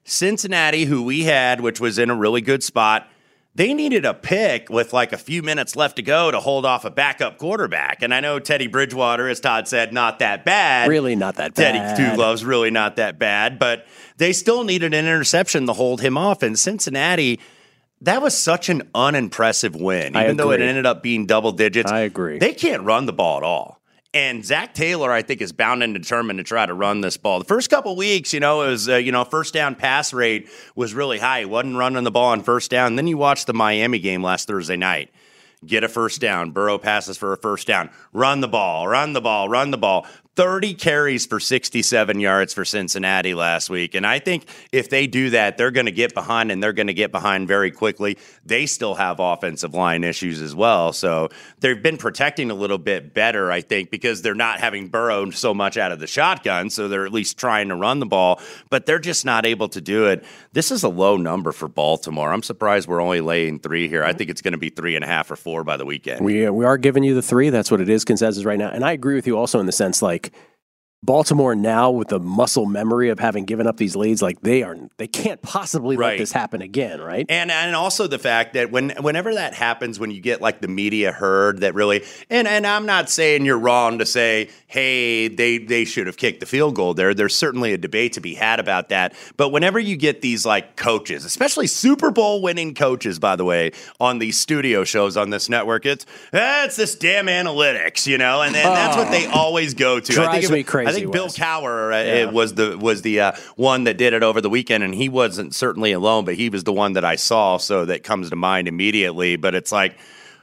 Cincinnati, who we had, which was in a really good spot, they needed a pick with like a few minutes left to go to hold off a backup quarterback. And I know Teddy Bridgewater, as Todd said, not that bad. Really not that bad. Teddy Two Gloves, really not that bad. But they still needed an interception to hold him off. And Cincinnati, that was such an unimpressive win. Even though it ended up being double digits. I agree. They can't run the ball at all. And Zach Taylor, I think, is bound and determined to try to run this ball. The first couple weeks, it was, first down pass rate was really high. He wasn't running the ball on first down. And then you watch the Miami game last Thursday night. Get a first down. Burrow passes for a first down. Run the ball, run the ball, run the ball. 30 carries for 67 yards for Cincinnati last week. And I think if they do that, they're going to get behind, and they're going to get behind very quickly. They still have offensive line issues as well. So they've been protecting a little bit better, I think, because they're not having Burrow so much out of the shotgun. So they're at least trying to run the ball, but they're just not able to do it. This is a low number for Baltimore. I'm surprised we're only laying 3 here. I think it's going to be 3.5 or 4 by the weekend. We are giving you the 3. That's what it is, consensus right now. And I agree with you also in the sense, like, Baltimore now, with the muscle memory of having given up these leads, like they can't possibly let this happen again, right? And also the fact that whenever that happens, when you get like the media herd that really, and I'm not saying you're wrong to say, hey, they should have kicked the field goal there. There's certainly a debate to be had about that. But whenever you get these like coaches, especially Super Bowl winning coaches, by the way, on these studio shows on this network, it's this damn analytics, and that's what they always go to. Drives me crazy. I think Bill Cowher was the one that did it over the weekend, and he wasn't certainly alone, but he was the one that I saw, so that comes to mind immediately. But it's like,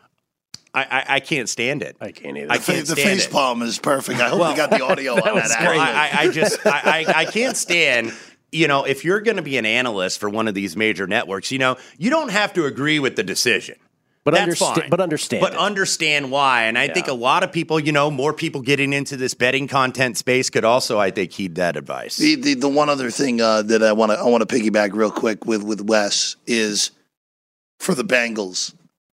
I can't stand it. I can't either. The face palm is perfect. I hope we got the audio on that. I can't stand. If you're going to be an analyst for one of these major networks, you don't have to agree with the decision. But understand. But understand why. And I think a lot of people, more people getting into this betting content space could also, I think, heed that advice. The one other thing that I want to piggyback real quick with Wes is for the Bengals.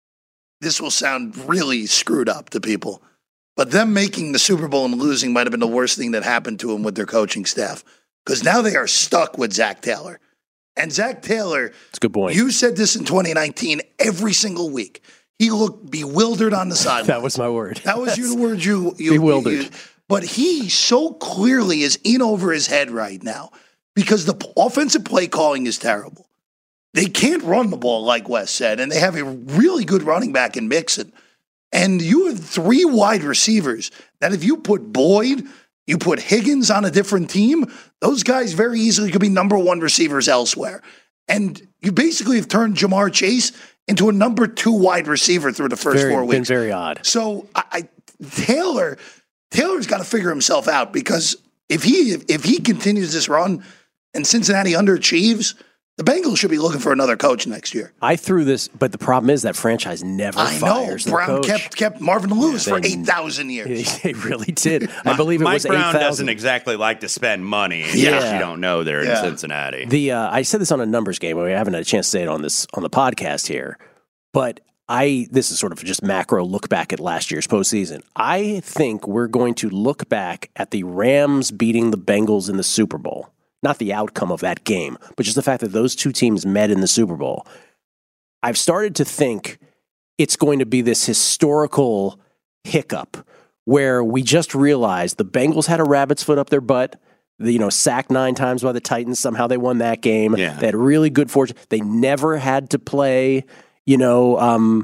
This will sound really screwed up to people, but them making the Super Bowl and losing might have been the worst thing that happened to them with their coaching staff, because now they are stuck with Zach Taylor. And Zach Taylor, that's a good point. You said this in 2019 every single week. He looked bewildered on the sideline. That was my word. That was your word. You bewildered. But he so clearly is in over his head right now because the offensive play calling is terrible. They can't run the ball, like Wes said, and they have a really good running back in Mixon. And you have 3 wide receivers that if you put Boyd, you put Higgins on a different team, those guys very easily could be number 1 receivers elsewhere. And you basically have turned Jamar Chase into a number 2 wide receiver through the first 4 weeks. Been very odd. So Taylor's got to figure himself out, because if he continues this run and Cincinnati underachieves, the Bengals should be looking for another coach next year. I threw this, but the problem is that franchise never fires the Brown coach. kept Marvin Lewis for 8,000 years. They really did. I believe it was 8,000. Mike Brown doesn't exactly like to spend money. Yeah, you don't know there in Cincinnati. I said this on a numbers game. We haven't had a chance to say it on the podcast here, but this is sort of just macro look back at last year's postseason. I think we're going to look back at the Rams beating the Bengals in the Super Bowl. Not the outcome of that game, but just the fact that those 2 teams met in the Super Bowl. I've started to think it's going to be this historical hiccup where we just realized the Bengals had a rabbit's foot up their butt. Sacked 9 times by the Titans. Somehow they won that game. Yeah. They had really good fortune. They never had to play, the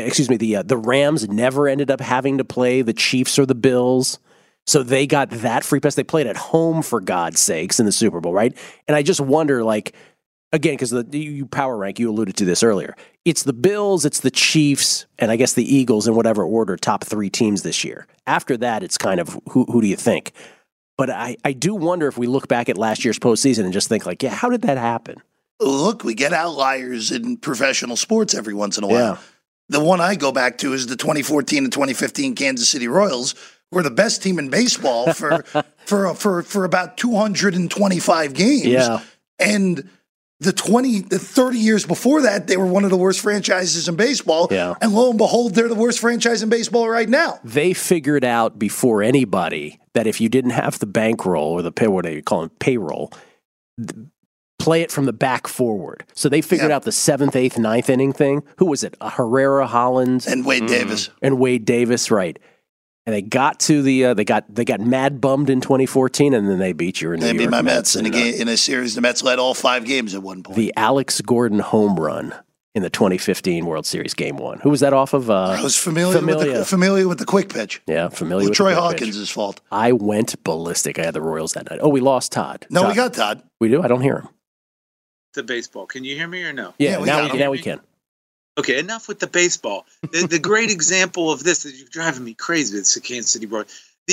Rams never ended up having to play the Chiefs or the Bills. So they got that free pass. They played at home, for God's sakes, in the Super Bowl, right? And I just wonder, again, because you power rank, you alluded to this earlier. It's the Bills, it's the Chiefs, and I guess the Eagles in whatever order, top 3 teams this year. After that, it's kind of who do you think? But I do wonder if we look back at last year's postseason and just think how did that happen? Look, we get outliers in professional sports every once in a while. Yeah. The one I go back to is the 2014 and 2015 Kansas City Royals, were the best team in baseball for about 225 games. Yeah. And the 30 years before that, they were one of the worst franchises in baseball. Yeah. And lo and behold, they're the worst franchise in baseball right now. They figured out before anybody that if you didn't have the bankroll or what do you call it, payroll, play it from the back forward. So they figured out the 7th, 8th, 9th inning thing. Who was it? Herrera, Hollins, and Wade Davis. And Wade Davis, right. And they got to the they got mad bummed in 2014, and then they beat your New York Mets. They beat my Mets in a series. The Mets led all 5 games at one point. The Alex Gordon home run in the 2015 World Series Game 1. Who was that off of? I was familiar with the quick pitch. Yeah, familiar with Troy Hawkins' fault. I went ballistic. I had the Royals that night. Oh, we lost Todd. No, we got Todd. We do? I don't hear him. The baseball. Can you hear me or no? Yeah, now we can. Okay, enough with the baseball. The great example of this that you're driving me crazy with the Kansas City Royals.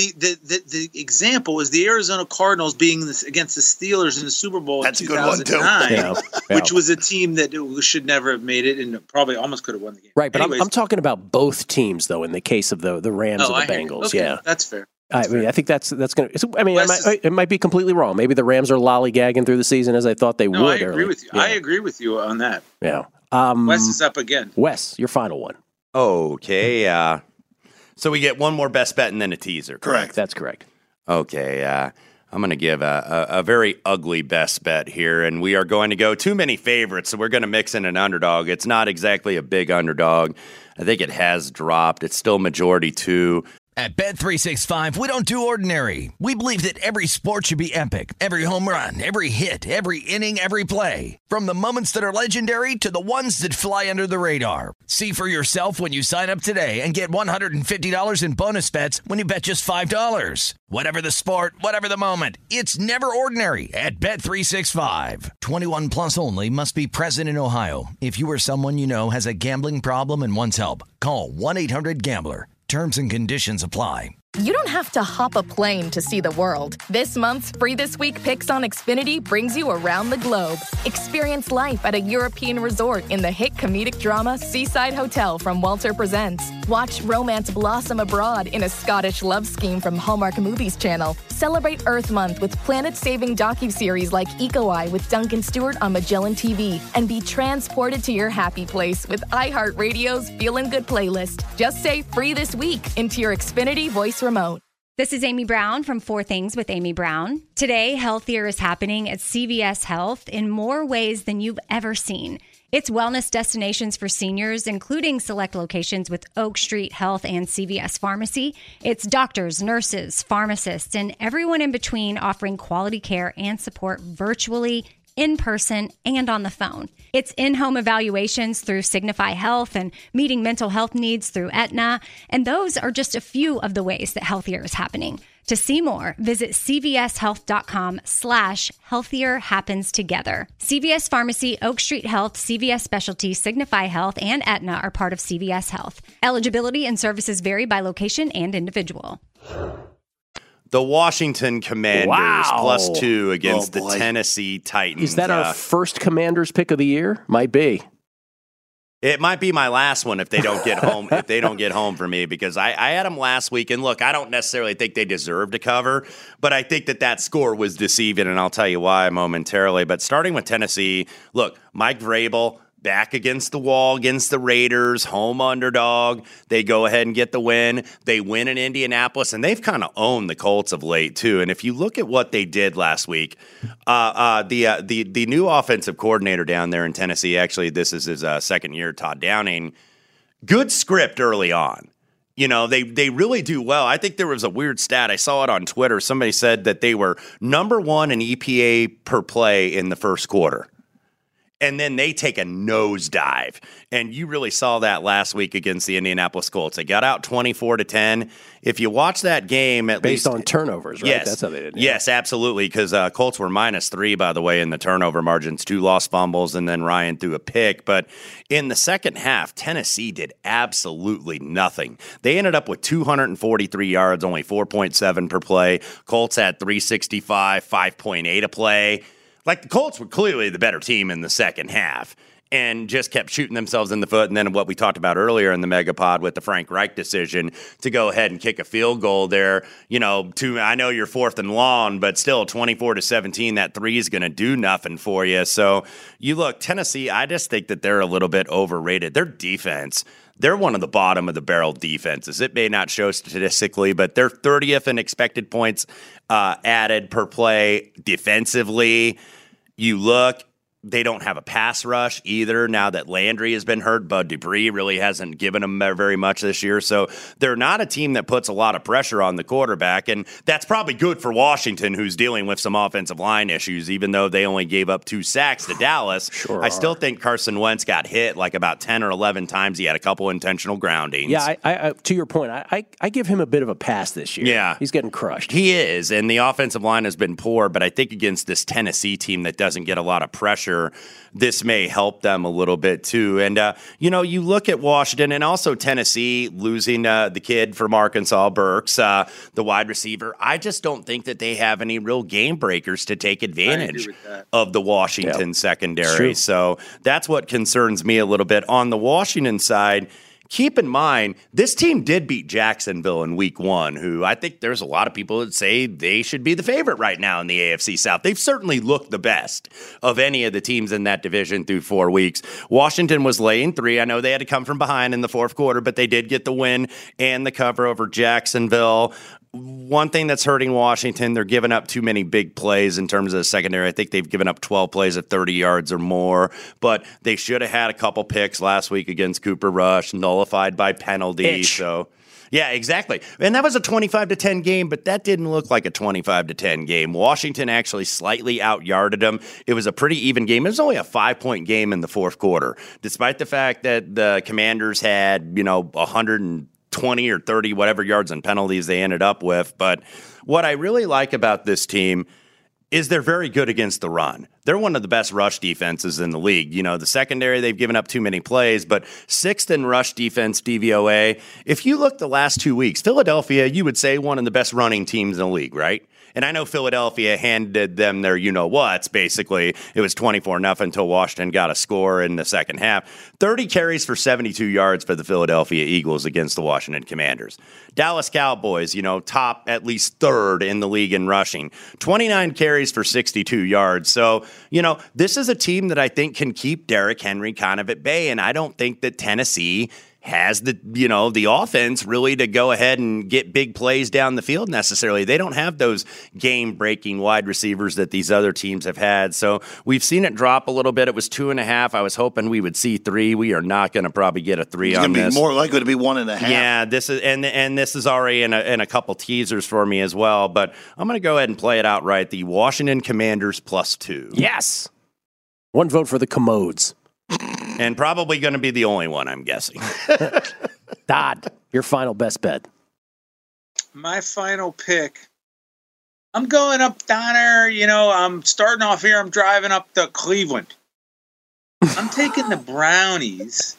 The example is the Arizona Cardinals being against the Steelers in the Super Bowl in 2009, which was a team that should never have made it and probably almost could have won the game. Right, but I'm talking about both teams, though, in the case of the Rams and the Bengals. Okay, yeah, that's fair. I mean, I think that's going to. I mean, it might be completely wrong. Maybe the Rams are lollygagging through the season as I thought they would. I agree with you. Yeah. I agree with you on that. Yeah. Wes is up again. Wes, your final one. Okay. So we get one more best bet and then a teaser. Correct. That's correct. Okay. I'm going to give a very ugly best bet here, and we are going to go too many favorites, so we're going to mix in an underdog. It's not exactly a big underdog. I think it has dropped. It's still majority 2. At Bet365, we don't do ordinary. We believe that every sport should be epic. Every home run, every hit, every inning, every play. From the moments that are legendary to the ones that fly under the radar. See for yourself when you sign up today and get $150 in bonus bets when you bet just $5. Whatever the sport, whatever the moment, it's never ordinary at Bet365. 21 plus only. Must be present in Ohio. If you or someone you know has a gambling problem and wants help, call 1-800-GAMBLER. Terms and conditions apply. You don't have to hop a plane to see the world. This month's Free This Week Picks on Xfinity brings you around the globe. Experience life at a European resort in the hit comedic drama Seaside Hotel from Walter Presents. Watch romance blossom abroad in a Scottish love scheme from Hallmark Movies Channel. Celebrate Earth Month with planet-saving docuseries like Eco Eye with Duncan Stewart on Magellan TV. And be transported to your happy place with iHeartRadio's Feelin' Good playlist. Just say Free This Week into your Xfinity voice remote. This is Amy Brown from 4 Things with Amy Brown. Today, healthier is happening at CVS Health in more ways than you've ever seen. It's wellness destinations for seniors, including select locations with Oak Street Health and CVS Pharmacy. It's doctors, nurses, pharmacists, and everyone in between offering quality care and support virtually, in person, and on the phone. It's in-home evaluations through Signify Health and meeting mental health needs through Aetna. And those are just a few of the ways that healthier is happening. To see more, visit cvshealth.com/healthier happens together. CVS Pharmacy, Oak Street Health, CVS Specialty, Signify Health, and Aetna are part of CVS Health. Eligibility and services vary by location and individual. The Washington Commanders +2 against the Tennessee Titans. Is that our first Commanders pick of the year? Might be. It might be my last one if they don't get home. If they don't get home for me, because I had them last week, and look, I don't necessarily think they deserve to cover, but I think that score was deceiving, and I'll tell you why momentarily. But starting with Tennessee, look, Mike Vrabel back against the wall against the Raiders, home underdog. They go ahead and get the win. They win in Indianapolis, and they've kind of owned the Colts of late too. And if you look at what they did last week, the new offensive coordinator down there in Tennessee, actually this is his second year, Todd Downing, good script early on. You know, they really do well. I think there was a weird stat. I saw it on Twitter. Somebody said that they were number 1 in EPA per play in the first quarter. And then they take a nosedive. And you really saw that last week against the Indianapolis Colts. They got out 24-10. If you watch that game, at least based on turnovers, right? Yes, that's how they did it. Yes, absolutely. Because Colts were -3, by the way, in the turnover margins, 2 lost fumbles, and then Ryan threw a pick. But in the second half, Tennessee did absolutely nothing. They ended up with 243 yards, only 4.7 per play. Colts had 365, 5.8 a play. Like, the Colts were clearly the better team in the second half and just kept shooting themselves in the foot. And then what we talked about earlier in the Megapod with the Frank Reich decision to go ahead and kick a field goal there, you know, I know you're 4th and long, but still 24-17, that 3 is going to do nothing for you. So you look, Tennessee, I just think that they're a little bit overrated. Their defense, they're one of the bottom of the barrel defenses. It may not show statistically, but they're 30th in expected points added per play defensively. You look, they don't have a pass rush either now that Landry has been hurt. Bud Dupree really hasn't given them very much this year. So they're not a team that puts a lot of pressure on the quarterback. And that's probably good for Washington, who's dealing with some offensive line issues, even though they only gave up 2 sacks to Dallas. I still think Carson Wentz got hit like about 10 or 11 times. He had a couple intentional groundings. Yeah, I to your point, I give him a bit of a pass this year. Yeah. He's getting crushed. He is, and the offensive line has been poor, but I think against this Tennessee team that doesn't get a lot of pressure, this may help them a little bit too. And, you look at Washington and also Tennessee losing the kid from Arkansas, Burks, the wide receiver. I just don't think that they have any real game breakers to take advantage of the Washington secondary. So that's what concerns me a little bit. On the Washington side, keep in mind, this team did beat Jacksonville in week 1, who I think there's a lot of people that say they should be the favorite right now in the AFC South. They've certainly looked the best of any of the teams in that division through 4 weeks. Washington was laying 3. I know they had to come from behind in the fourth quarter, but they did get the win and the cover over Jacksonville. One thing that's hurting Washington, they're giving up too many big plays in terms of the secondary. I think they've given up 12 plays of 30 yards or more, but they should have had a couple picks last week against Cooper Rush, nullified by penalty. So, yeah, exactly. And that was a 25-10 game, but that didn't look like a 25-10 game. Washington actually slightly out-yarded them. It was a pretty even game. It was only a 5-point game in the fourth quarter, despite the fact that the Commanders had, 120 or 30, whatever yards and penalties they ended up with. But what I really like about this team is they're very good against the run. They're one of the best rush defenses in the league. The secondary, they've given up too many plays, but 6th in rush defense, DVOA. If you look the last 2 weeks, Philadelphia, you would say one of the best running teams in the league, right? And I know Philadelphia handed them their you-know-whats, basically. It was 24-0 until Washington got a score in the second half. 30 carries for 72 yards for the Philadelphia Eagles against the Washington Commanders. Dallas Cowboys, top at least 3rd in the league in rushing. 29 carries for 62 yards. So, this is a team that I think can keep Derrick Henry kind of at bay, and I don't think that Tennessee has the offense really to go ahead and get big plays down the field necessarily. They don't have those game-breaking wide receivers that these other teams have had. So we've seen it drop a little bit. It was 2.5. I was hoping we would see 3. We are not going to probably get a 3 on this. It's more likely to be 1.5. Yeah, this is and this is already in a couple teasers for me as well. But I'm going to go ahead and play it outright. The Washington Commanders +2. Yes. 1 vote for the Commodes. And probably going to be the only one, I'm guessing. Dodd, your final best bet. My final pick. I'm going up down there. I'm starting off here. I'm driving up to Cleveland. I'm taking the Brownies.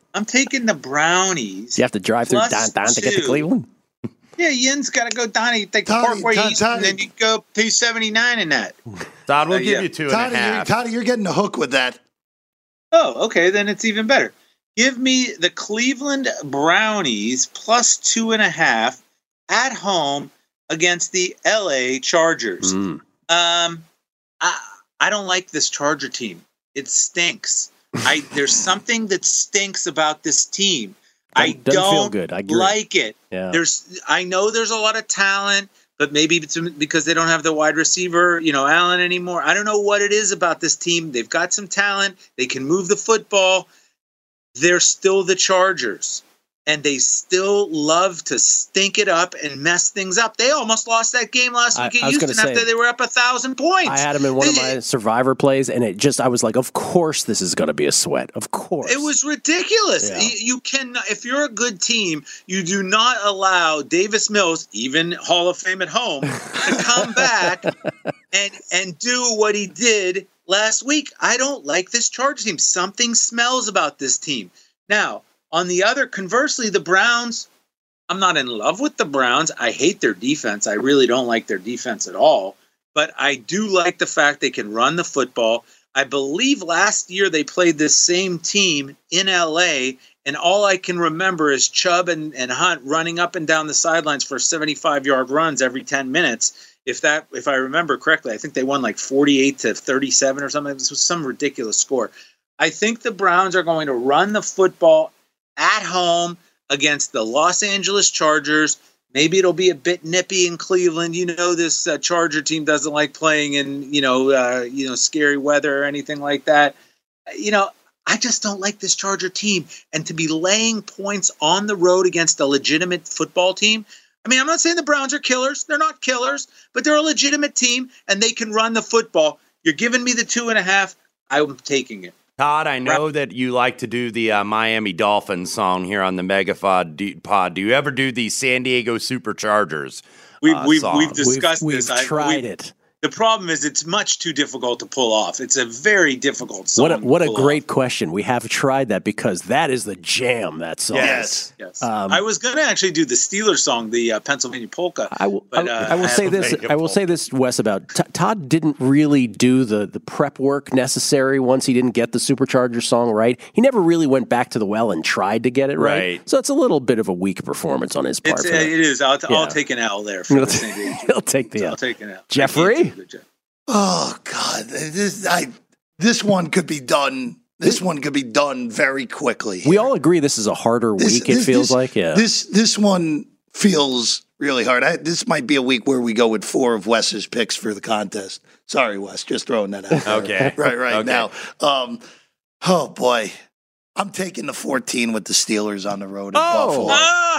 You have to drive through downtown to get to Cleveland? Yeah, Yin's got to go down. You take the Parkway East, and then you go 279 in that. Todd, we'll give you 2.5. Todd, you're getting the hook with that. Oh, okay, then it's even better. Give me the Cleveland Brownies +2.5 at home against the LA Chargers. I don't like this Charger team. It stinks. There's something that stinks about this team. I don't feel good. I agree. Like it. Yeah. I know there's a lot of talent, but maybe it's because they don't have the wide receiver, Allen anymore. I don't know what it is about this team. They've got some talent. They can move the football. They're still the Chargers. And they still love to stink it up and mess things up. They almost lost that game last week at Houston after they were up 1,000 points. I had them in one of my Survivor plays, and I was like, of course this is going to be a sweat. Of course. It was ridiculous. Yeah. You cannot, if you're a good team, you do not allow Davis Mills, even Hall of Fame at home, to come back and do what he did last week. I don't like this Chargers team. Something smells about this team. Now, conversely, the Browns, I'm not in love with the Browns. I hate their defense. I really don't like their defense at all. But I do like the fact they can run the football. I believe last year they played this same team in L.A., and all I can remember is Chubb and Hunt running up and down the sidelines for 75-yard runs every 10 minutes. If I remember correctly, I think they won like 48-37 or something. This was some ridiculous score. I think the Browns are going to run the football at home against the Los Angeles Chargers. Maybe it'll be a bit nippy in Cleveland. This Charger team doesn't like playing in, scary weather or anything like that. I just don't like this Charger team. And to be laying points on the road against a legitimate football team. I mean, I'm not saying the Browns are killers. They're not killers, but they're a legitimate team and they can run the football. You're giving me the 2.5. I'm taking it. Todd, I know that you like to do the Miami Dolphins song here on the Megapod pod. Do you ever do the San Diego Superchargers song? We've discussed we've this. We've tried it. The problem is it's much too difficult to pull off. It's a very difficult song. What a great question. We have tried that because that is the jam, that song. Yes. I was going to actually do the Steelers song, the Pennsylvania Polka. I will say this, Wes, about Todd didn't really do the prep work necessary once he didn't get the Supercharger song right. He never really went back to the well and tried to get it right. So it's a little bit of a weak performance on his part. It is. I'll take an L there for the St. Andrews. He'll take the L. I'll take an L. Jeffrey? Oh God, this one could be done. This one could be done very quickly. We all agree this is a harder week. It feels like, yeah. This one feels really hard. This might be a week where we go with 4 of Wes's picks for the contest. Sorry, Wes, just throwing that out. Okay, right now. Oh boy, I'm taking the 14 with the Steelers on the road in Buffalo.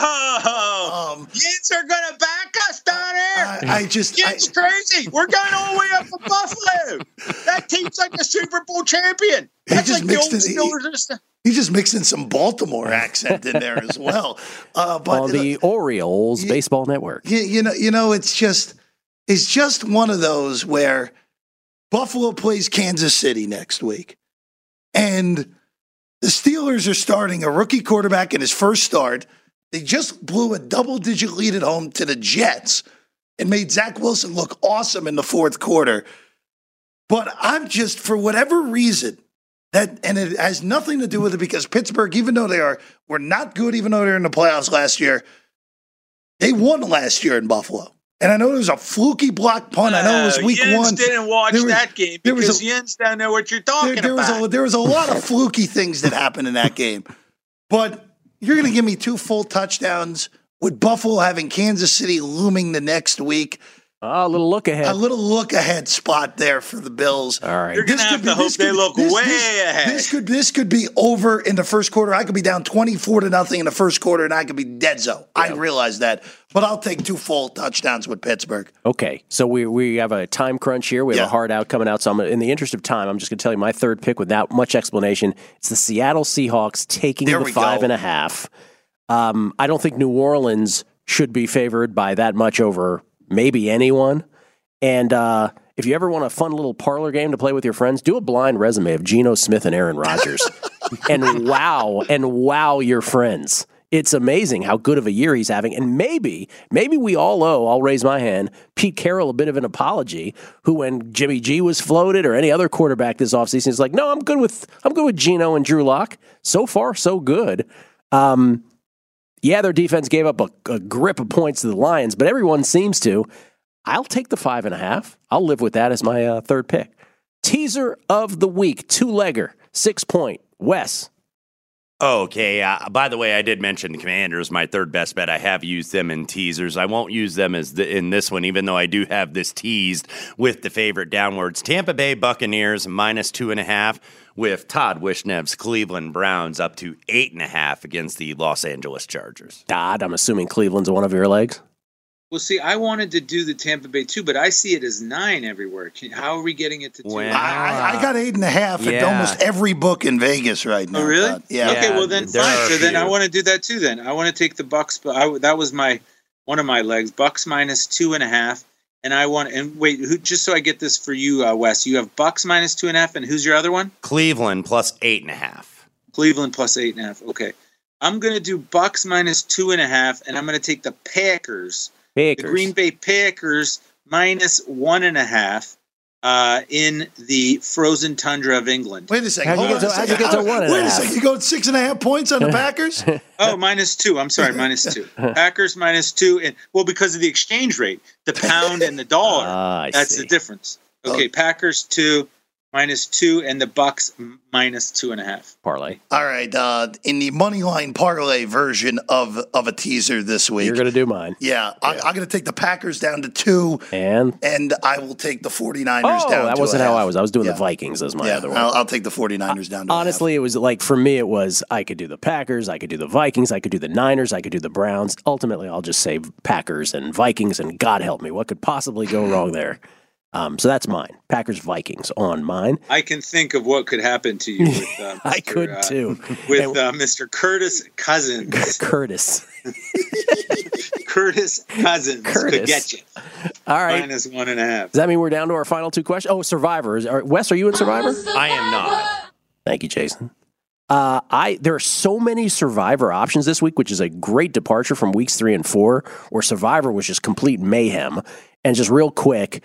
Yins are gonna back us down here. It's crazy. We're going all the way up to Buffalo. That team's like a Super Bowl champion. That's like the old Steelers. He just mixed in some Baltimore accent in there as well. But on the Orioles Baseball Network. It's just one of those where Buffalo plays Kansas City next week, and the Steelers are starting a rookie quarterback in his first start. They just blew a double-digit lead at home to the Jets and made Zach Wilson look awesome in the fourth quarter. But I'm just, for whatever reason, and it has nothing to do with it because Pittsburgh, even though were not good, even though they're in the playoffs last year, they won last year in Buffalo. And I know there was a fluky block punt. I know it was week Jens 1. Didn't watch that game because Jens don't know what you're talking about. There was a lot of fluky things that happened in that game. But you're going to give me 2 full touchdowns with Buffalo having Kansas City looming the next week. A little look ahead. A little look ahead spot there for the Bills. All right. You're going to have to hope they look way ahead. This could be over in the first quarter. I could be down 24-0 in the first quarter, and I could be dead zone. Yeah. I realize that. But I'll take 2 full touchdowns with Pittsburgh. Okay. So we have a time crunch here. We have a hard out coming out. So in the interest of time, I'm just going to tell you my third pick without much explanation. It's the Seattle Seahawks taking the 5.5. I don't think New Orleans should be favored by that much over maybe anyone. And if you ever want a fun little parlor game to play with your friends, do a blind resume of Geno Smith and Aaron Rodgers. and wow your friends. It's amazing how good of a year he's having. And maybe we all owe, I'll raise my hand, Pete Carroll a bit of an apology, who when Jimmy G was floated or any other quarterback this offseason is like, no, I'm good with Geno and Drew Lock. So far, so good. Their defense gave up a grip of points to the Lions, but everyone seems to. I'll take the 5.5. I'll live with that as my third pick. Teaser of the week, 2-legger, 6-point. Wes. Okay. By the way, I did mention the Commanders, my third best bet. I have used them in teasers. I won't use them in this one, even though I do have this teased with the favorite downwards. Tampa Bay Buccaneers -2.5 with Todd Wishnev's Cleveland Browns up to 8.5 against the Los Angeles Chargers. Todd, I'm assuming Cleveland's one of your legs? Well, see, I wanted to do the Tampa Bay too, but I see it as 9 everywhere. How are we getting it to 2? I got 8.5 at almost every book in Vegas right now. Oh, really? Yeah. Okay, well then fine. So then I want to do that too. Then I want to take the Bucks, but that was one of my legs. Bucks -2.5, and wait, just so I get this for you, Wes. You have Bucks -2.5, and who's your other one? Cleveland +8.5. Cleveland +8.5. Okay, I'm going to do Bucks -2.5, and I'm going to take the Packers. The Green Bay Packers -1.5 in the frozen tundra of England. Wait a second. How'd you get to 1.5? Wait a second. You go 6.5 points on the Packers? Oh, -2. I'm sorry, -2. Packers -2. And because of the exchange rate, the pound and the dollar. That's the difference. Okay, Packers 2, -2, and the Bucks -2.5. Parlay. All right. In the money line parlay version of a teaser this week, You're going to do mine. Yeah, I'm going to take the Packers down to 2, and I will take the 49ers down to that wasn't 1/2. how I was. I was doing the Vikings as my other one. I'll take the 49ers down to Honestly, it was like, for me, it was I could do the Packers, I could do the Vikings, I could do the Niners, I could do the Browns. Ultimately, I'll just say Packers and Vikings, and God help me, what could possibly go wrong there? So that's mine. Packers, Vikings on mine. I can think of what could happen to you with I could too. With Mr. Curtis Cousins. Curtis Cousins could get you. All right. -1.5. Does that mean we're down to our final 2 questions? Oh, Survivor. Wes, are you in Survivor? I am not. Thank you, Jason. There are so many Survivor options this week, which is a great departure from weeks 3 and 4, where Survivor was just complete mayhem. And just real quick,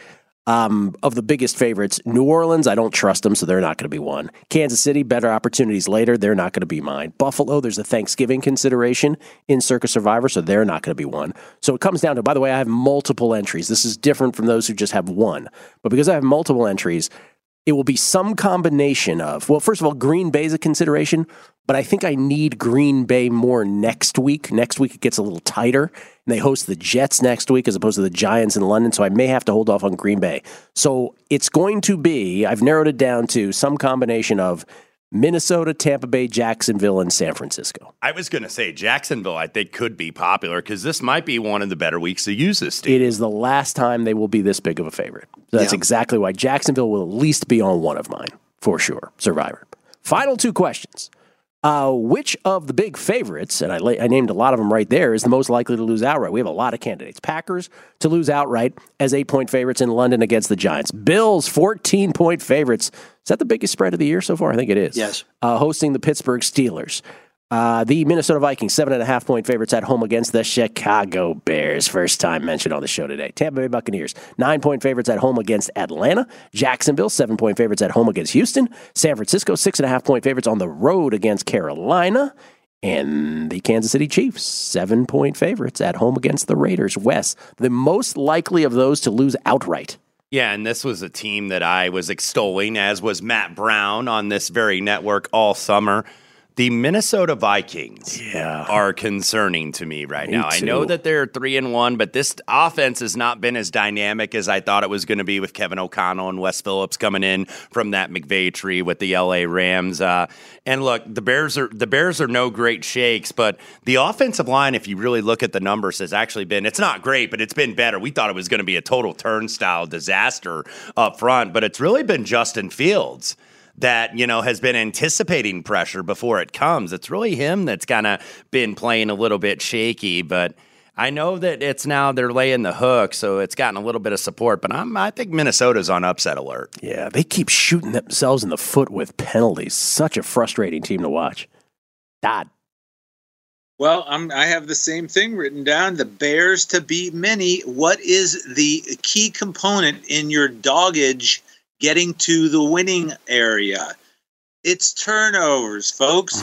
of the biggest favorites, New Orleans, I don't trust them, so they're not going to be one. Kansas City, better opportunities later, they're not going to be mine. Buffalo, there's a Thanksgiving consideration in Circus Survivor, so they're not going to be one. So it comes down to, by the way, I have multiple entries. This is different from those who just have one. But because I have multiple entries, it will be some combination of, well, first of all, Green Bay is a consideration, but I think I need Green Bay more next week. Next week it gets a little tighter, and they host the Jets next week as opposed to the Giants in London, so I may have to hold off on Green Bay. So it's going to be, I've narrowed it down to some combination of Minnesota, Tampa Bay, Jacksonville, and San Francisco. I was going to say Jacksonville, I think, could be popular because this might be one of the better weeks to use this team. It is the last time they will be this big of a favorite. So that's exactly why Jacksonville will at least be on one of mine, for sure. Survivor. Final 2 questions. Which of the big favorites, and I named a lot of them right there, is the most likely to lose outright? We have a lot of candidates. Packers to lose outright as 8-point favorites in London against the Giants. Bills, 14-point favorites. Is that the biggest spread of the year so far? I think it is. Yes. Hosting the Pittsburgh Steelers. The Minnesota Vikings, 7.5-point favorites at home against the Chicago Bears. First time mentioned on the show today. Tampa Bay Buccaneers, 9-point favorites at home against Atlanta. Jacksonville, 7-point favorites at home against Houston. San Francisco, 6.5-point favorites on the road against Carolina. And the Kansas City Chiefs, 7-point favorites at home against the Raiders. Wes, the most likely of those to lose outright. Yeah, and this was a team that I was extolling, as was Matt Brown on this very network all summer. The Minnesota Vikings are concerning to me right now. I know that they're 3-1, but this offense has not been as dynamic as I thought it was going to be with Kevin O'Connell and Wes Phillips coming in from that McVay tree with the LA Rams. And look, the Bears are no great shakes, but the offensive line, if you really look at the numbers, has actually been, it's not great, but it's been better. We thought it was going to be a total turnstile disaster up front, but it's really been Justin Fields that, has been anticipating pressure before it comes. It's really him that's kind of been playing a little bit shaky, but I know that it's now they're laying the hook, so it's gotten a little bit of support, but I think Minnesota's on upset alert. Yeah, they keep shooting themselves in the foot with penalties. Such a frustrating team to watch. Dad. Well, I have the same thing written down. The Bears to beat many. What is the key component in your doggage getting to the winning area? It's turnovers, folks.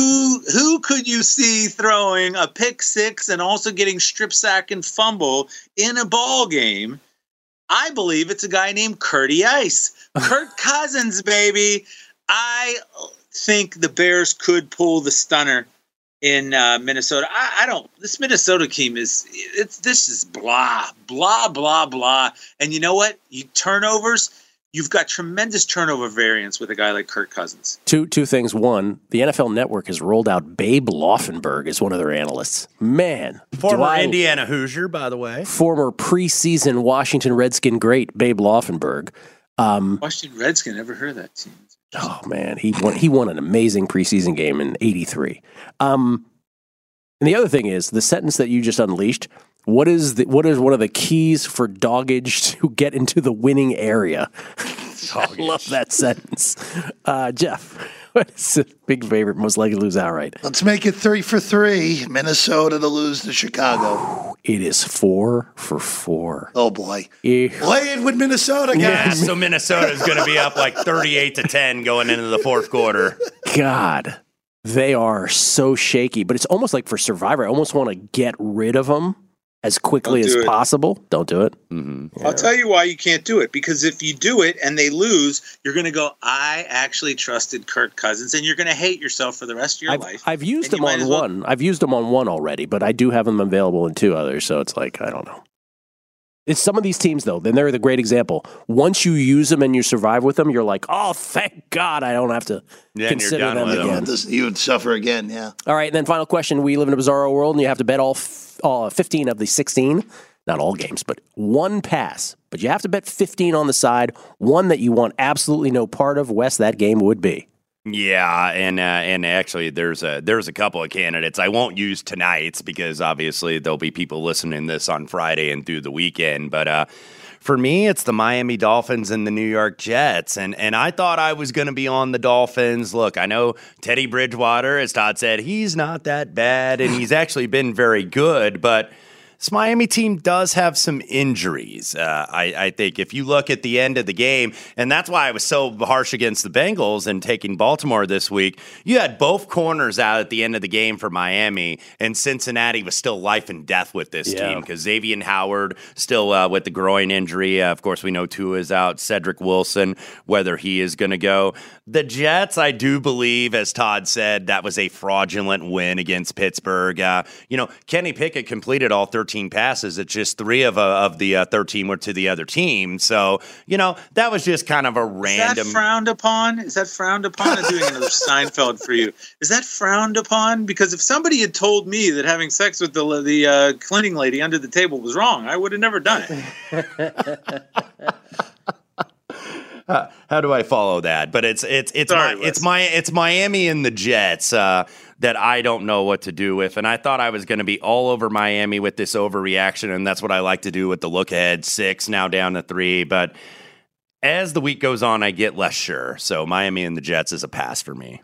Who could you see throwing a pick six and also getting strip sack and fumble in a ball game? I believe it's a guy named Curdy Ice. Kirk Cousins, baby. I think the Bears could pull the stunner in Minnesota. I don't. This Minnesota team this is blah, blah, blah, blah. And you know what? Turnovers. You've got tremendous turnover variance with a guy like Kirk Cousins. Two things. One, the NFL Network has rolled out Babe Laufenberg as one of their analysts. Man. Former Indiana Hoosier, by the way. Former preseason Washington Redskin great Babe Laufenberg. Washington Redskin, never heard of that team. Oh, man. He won an amazing preseason game in '83. And the other thing is, the sentence that you just unleashed, what is one of the keys for doggage to get into the winning area? I love that sentence. Jeff, what is the big favorite most likely to lose outright? Let's make it 3 for 3. Minnesota to lose to Chicago. It is 4 for 4. Oh, boy. Lay it with Minnesota, guys. Yeah, so Minnesota's going to be up like 38-10 going into the fourth quarter. God, they are so shaky. But it's almost like for Survivor, I almost want to get rid of them as quickly as possible. Don't do it. Mm-hmm. I'll tell you why you can't do it. Because if you do it and they lose, you're going to go, I actually trusted Kirk Cousins, and you're going to hate yourself for the rest of your life. I've used them on one. I've used them on one already, but I do have them available in 2 others, so it's like, I don't know. It's some of these teams, though, then they're the great example. Once you use them and you survive with them, you're like, oh, thank God I don't have to consider them again. You would suffer again, yeah. All right, and then final question. We live in a bizarro world, and you have to bet all 15 of the 16. Not all games, but one pass. But you have to bet 15 on the side. One that you want absolutely no part of. Wes, that game would be. Yeah, and actually, there's a couple of candidates. I won't use tonight's because obviously there'll be people listening to this on Friday and through the weekend. But for me, it's the Miami Dolphins and the New York Jets. And I thought I was going to be on the Dolphins. Look, I know Teddy Bridgewater, as Todd said, he's not that bad, and he's actually been very good, but this Miami team does have some injuries. I think if you look at the end of the game, and that's why I was so harsh against the Bengals and taking Baltimore this week, you had both corners out at the end of the game for Miami, and Cincinnati was still life and death with this team because Xavier Howard still with the groin injury. Of course, we know Tua is out. Cedric Wilson, whether he is going to go. The Jets, I do believe, as Todd said, that was a fraudulent win against Pittsburgh. Kenny Pickett completed all 13 passes. It's just 3 of the 13 were to the other team. So, that was just kind of a random. Is that frowned upon? I'm doing another Seinfeld for you. Is that frowned upon? Because if somebody had told me that having sex with the cleaning lady under the table was wrong, I would have never done it. How do I follow that? But it's Miami and the Jets that I don't know what to do with. And I thought I was going to be all over Miami with this overreaction, and that's what I like to do with the look ahead. 6 now down to 3. But as the week goes on, I get less sure. So Miami and the Jets is a pass for me.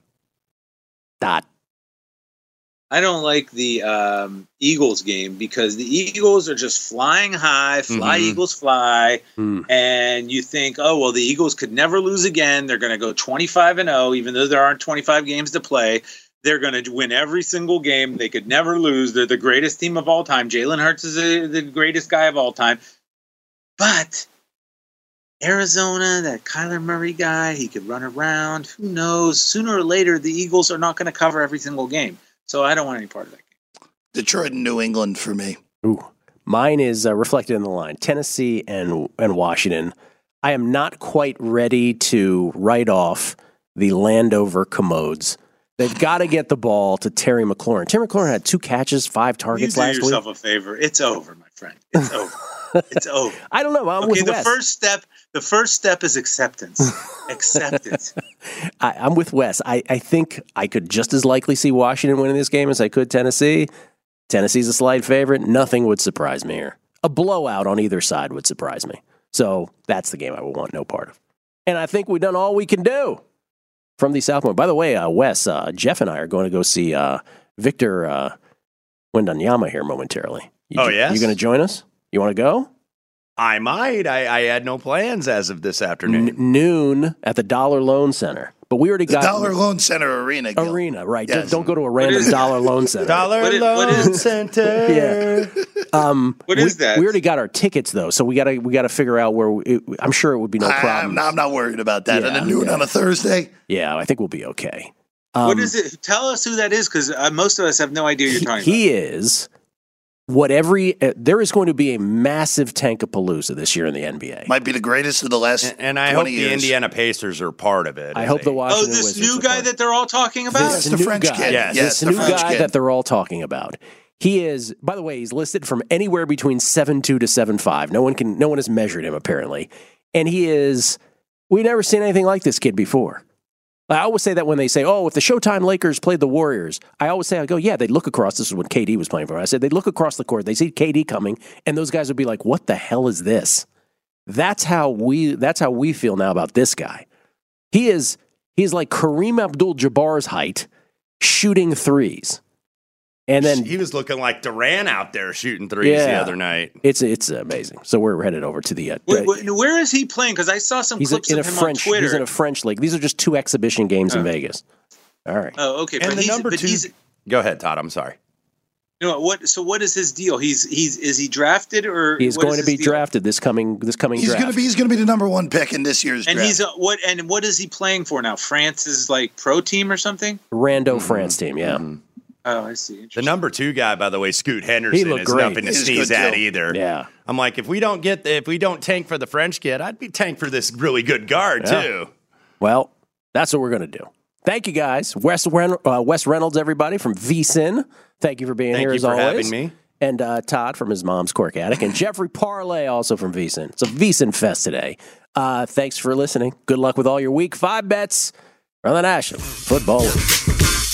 I don't like the Eagles game because the Eagles are just flying high, Eagles fly, and you think, oh, well, the Eagles could never lose again. They're going to go 25-0, even though there aren't 25 games to play. They're going to win every single game. They could never lose. They're the greatest team of all time. Jalen Hurts is the greatest guy of all time. But Arizona, that Kyler Murray guy, he could run around. Who knows? Sooner or later, the Eagles are not going to cover every single game. So I don't want any part of that game. Detroit and New England for me. Ooh, mine is reflected in the line. Tennessee and Washington. I am not quite ready to write off the Landover commodes. They've got to get the ball to Terry McLaurin. Terry McLaurin had 2 catches, 5 targets last week. Do yourself a favor. It's over, my friend. It's over. It's over. I don't know. I'm with Wes. The first step is acceptance. Acceptance. I'm with Wes. I think I could just as likely see Washington winning this game as I could Tennessee. Tennessee's a slight favorite. Nothing would surprise me here. A blowout on either side would surprise me. So that's the game I would want no part of. And I think we've done all we can do from the South Point. By the way, Wes, Jeff and I are going to go see Victor Wembanyama here momentarily. Yes? You going to join us? You want to go? I might. I had no plans as of this afternoon. Noon at the Dollar Loan Center. But we already got Dollar Loan Center Arena. Gil. Arena, right. Yes. Don't go to a random Dollar Loan Center. Loan Center. Yeah. What is that? We already got our tickets though, so we got to figure out where. I'm sure it would be no problem. I'm not worried about that. And noon on a Thursday. Yeah, I think we'll be okay. What is it? Tell us who that is, because most of us have no idea who you're talking about. He is. There is going to be a massive Tankapalooza this year in the NBA. Might be the greatest of the last and I 20 hope years. the Indiana Pacers are part of it. I hope the Washington Wizards. Oh, this new guy that they're all talking about? Yes, the French kid. Yes, the new guy that they're all talking about. He is, by the way, he's listed from anywhere between 7'2" to 7'5". No one has measured him apparently. And we've never seen anything like this kid before. I always say that when they say, oh, if the Showtime Lakers played the Warriors, I go, yeah, they'd look across. This is when KD was playing for him. I said, they'd look across the court. They see KD coming, and those guys would be like, what the hell is this? That's how we feel now about this guy. He's like Kareem Abdul-Jabbar's height, shooting threes. And then he was looking like Durant out there shooting threes the other night. It's amazing. So we're headed over to the. Where is he playing? Because I saw some clips of him on Twitter. He's in a French league. These are just 2 exhibition games in Vegas. All right. Oh, okay. And the number 2. Go ahead, Todd. I'm sorry. So what is his deal? Is he drafted or he's going to be drafted this coming He's draft? He's going to be the number 1 pick in this year's and draft. And what is he playing for now? France's like pro team or something? Rando France team, yeah. Mm-hmm. Oh, I see. The number 2 guy, by the way, Scoot Henderson, is nothing to sneeze at either. Yeah, I'm like, if we don't tank for the French kid, I'd be tank for this really good guard too. Well, that's what we're going to do. Thank you, guys. Wes Reynolds, everybody from VSiN. Thank you for being here as always. Thank you for having me. And Todd from his mom's Cork Attic. And Jeffrey Parlay also from VSiN. It's a VSiN fest today. Thanks for listening. Good luck with all your Week 5 bets from the National Football League.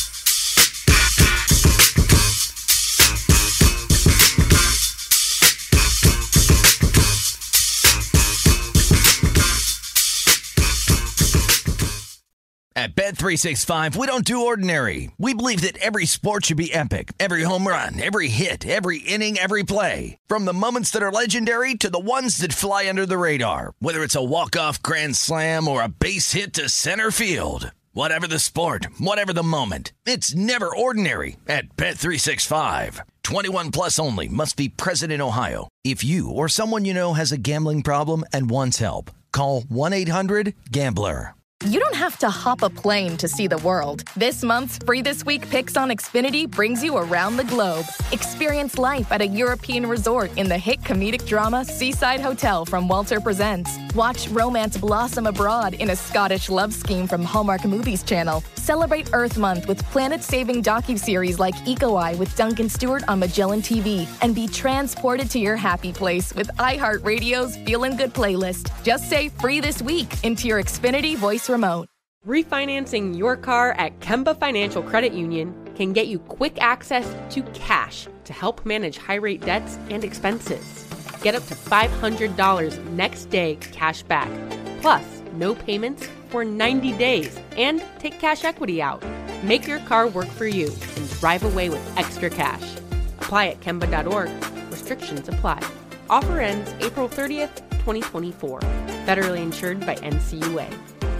At Bet365, we don't do ordinary. We believe that every sport should be epic. Every home run, every hit, every inning, every play. From the moments that are legendary to the ones that fly under the radar. Whether it's a walk-off grand slam or a base hit to center field. Whatever the sport, whatever the moment. It's never ordinary at Bet365. 21 plus only. Must be present in Ohio. If you or someone you know has a gambling problem and wants help, call 1-800-GAMBLER. You don't have to hop a plane to see the world. This month's Free This Week Picks on Xfinity brings you around the globe. Experience life at a European resort in the hit comedic drama Seaside Hotel from Walter Presents. Watch romance blossom abroad in a Scottish love scheme from Hallmark Movies Channel. Celebrate Earth Month with planet-saving docuseries like Eco Eye with Duncan Stewart on Magellan TV. And be transported to your happy place with iHeartRadio's Feelin' Good playlist. Just say Free This Week into your Xfinity voice remote. Refinancing your car at Kemba Financial Credit Union can get you quick access to cash to help manage high-rate debts and expenses. Get up to $500 next day cash back, plus no payments for 90 days, and take cash equity out. Make your car work for you and drive away with extra cash. Apply at Kemba.org. Restrictions apply. Offer ends April 30th, 2024. Federally insured by NCUA.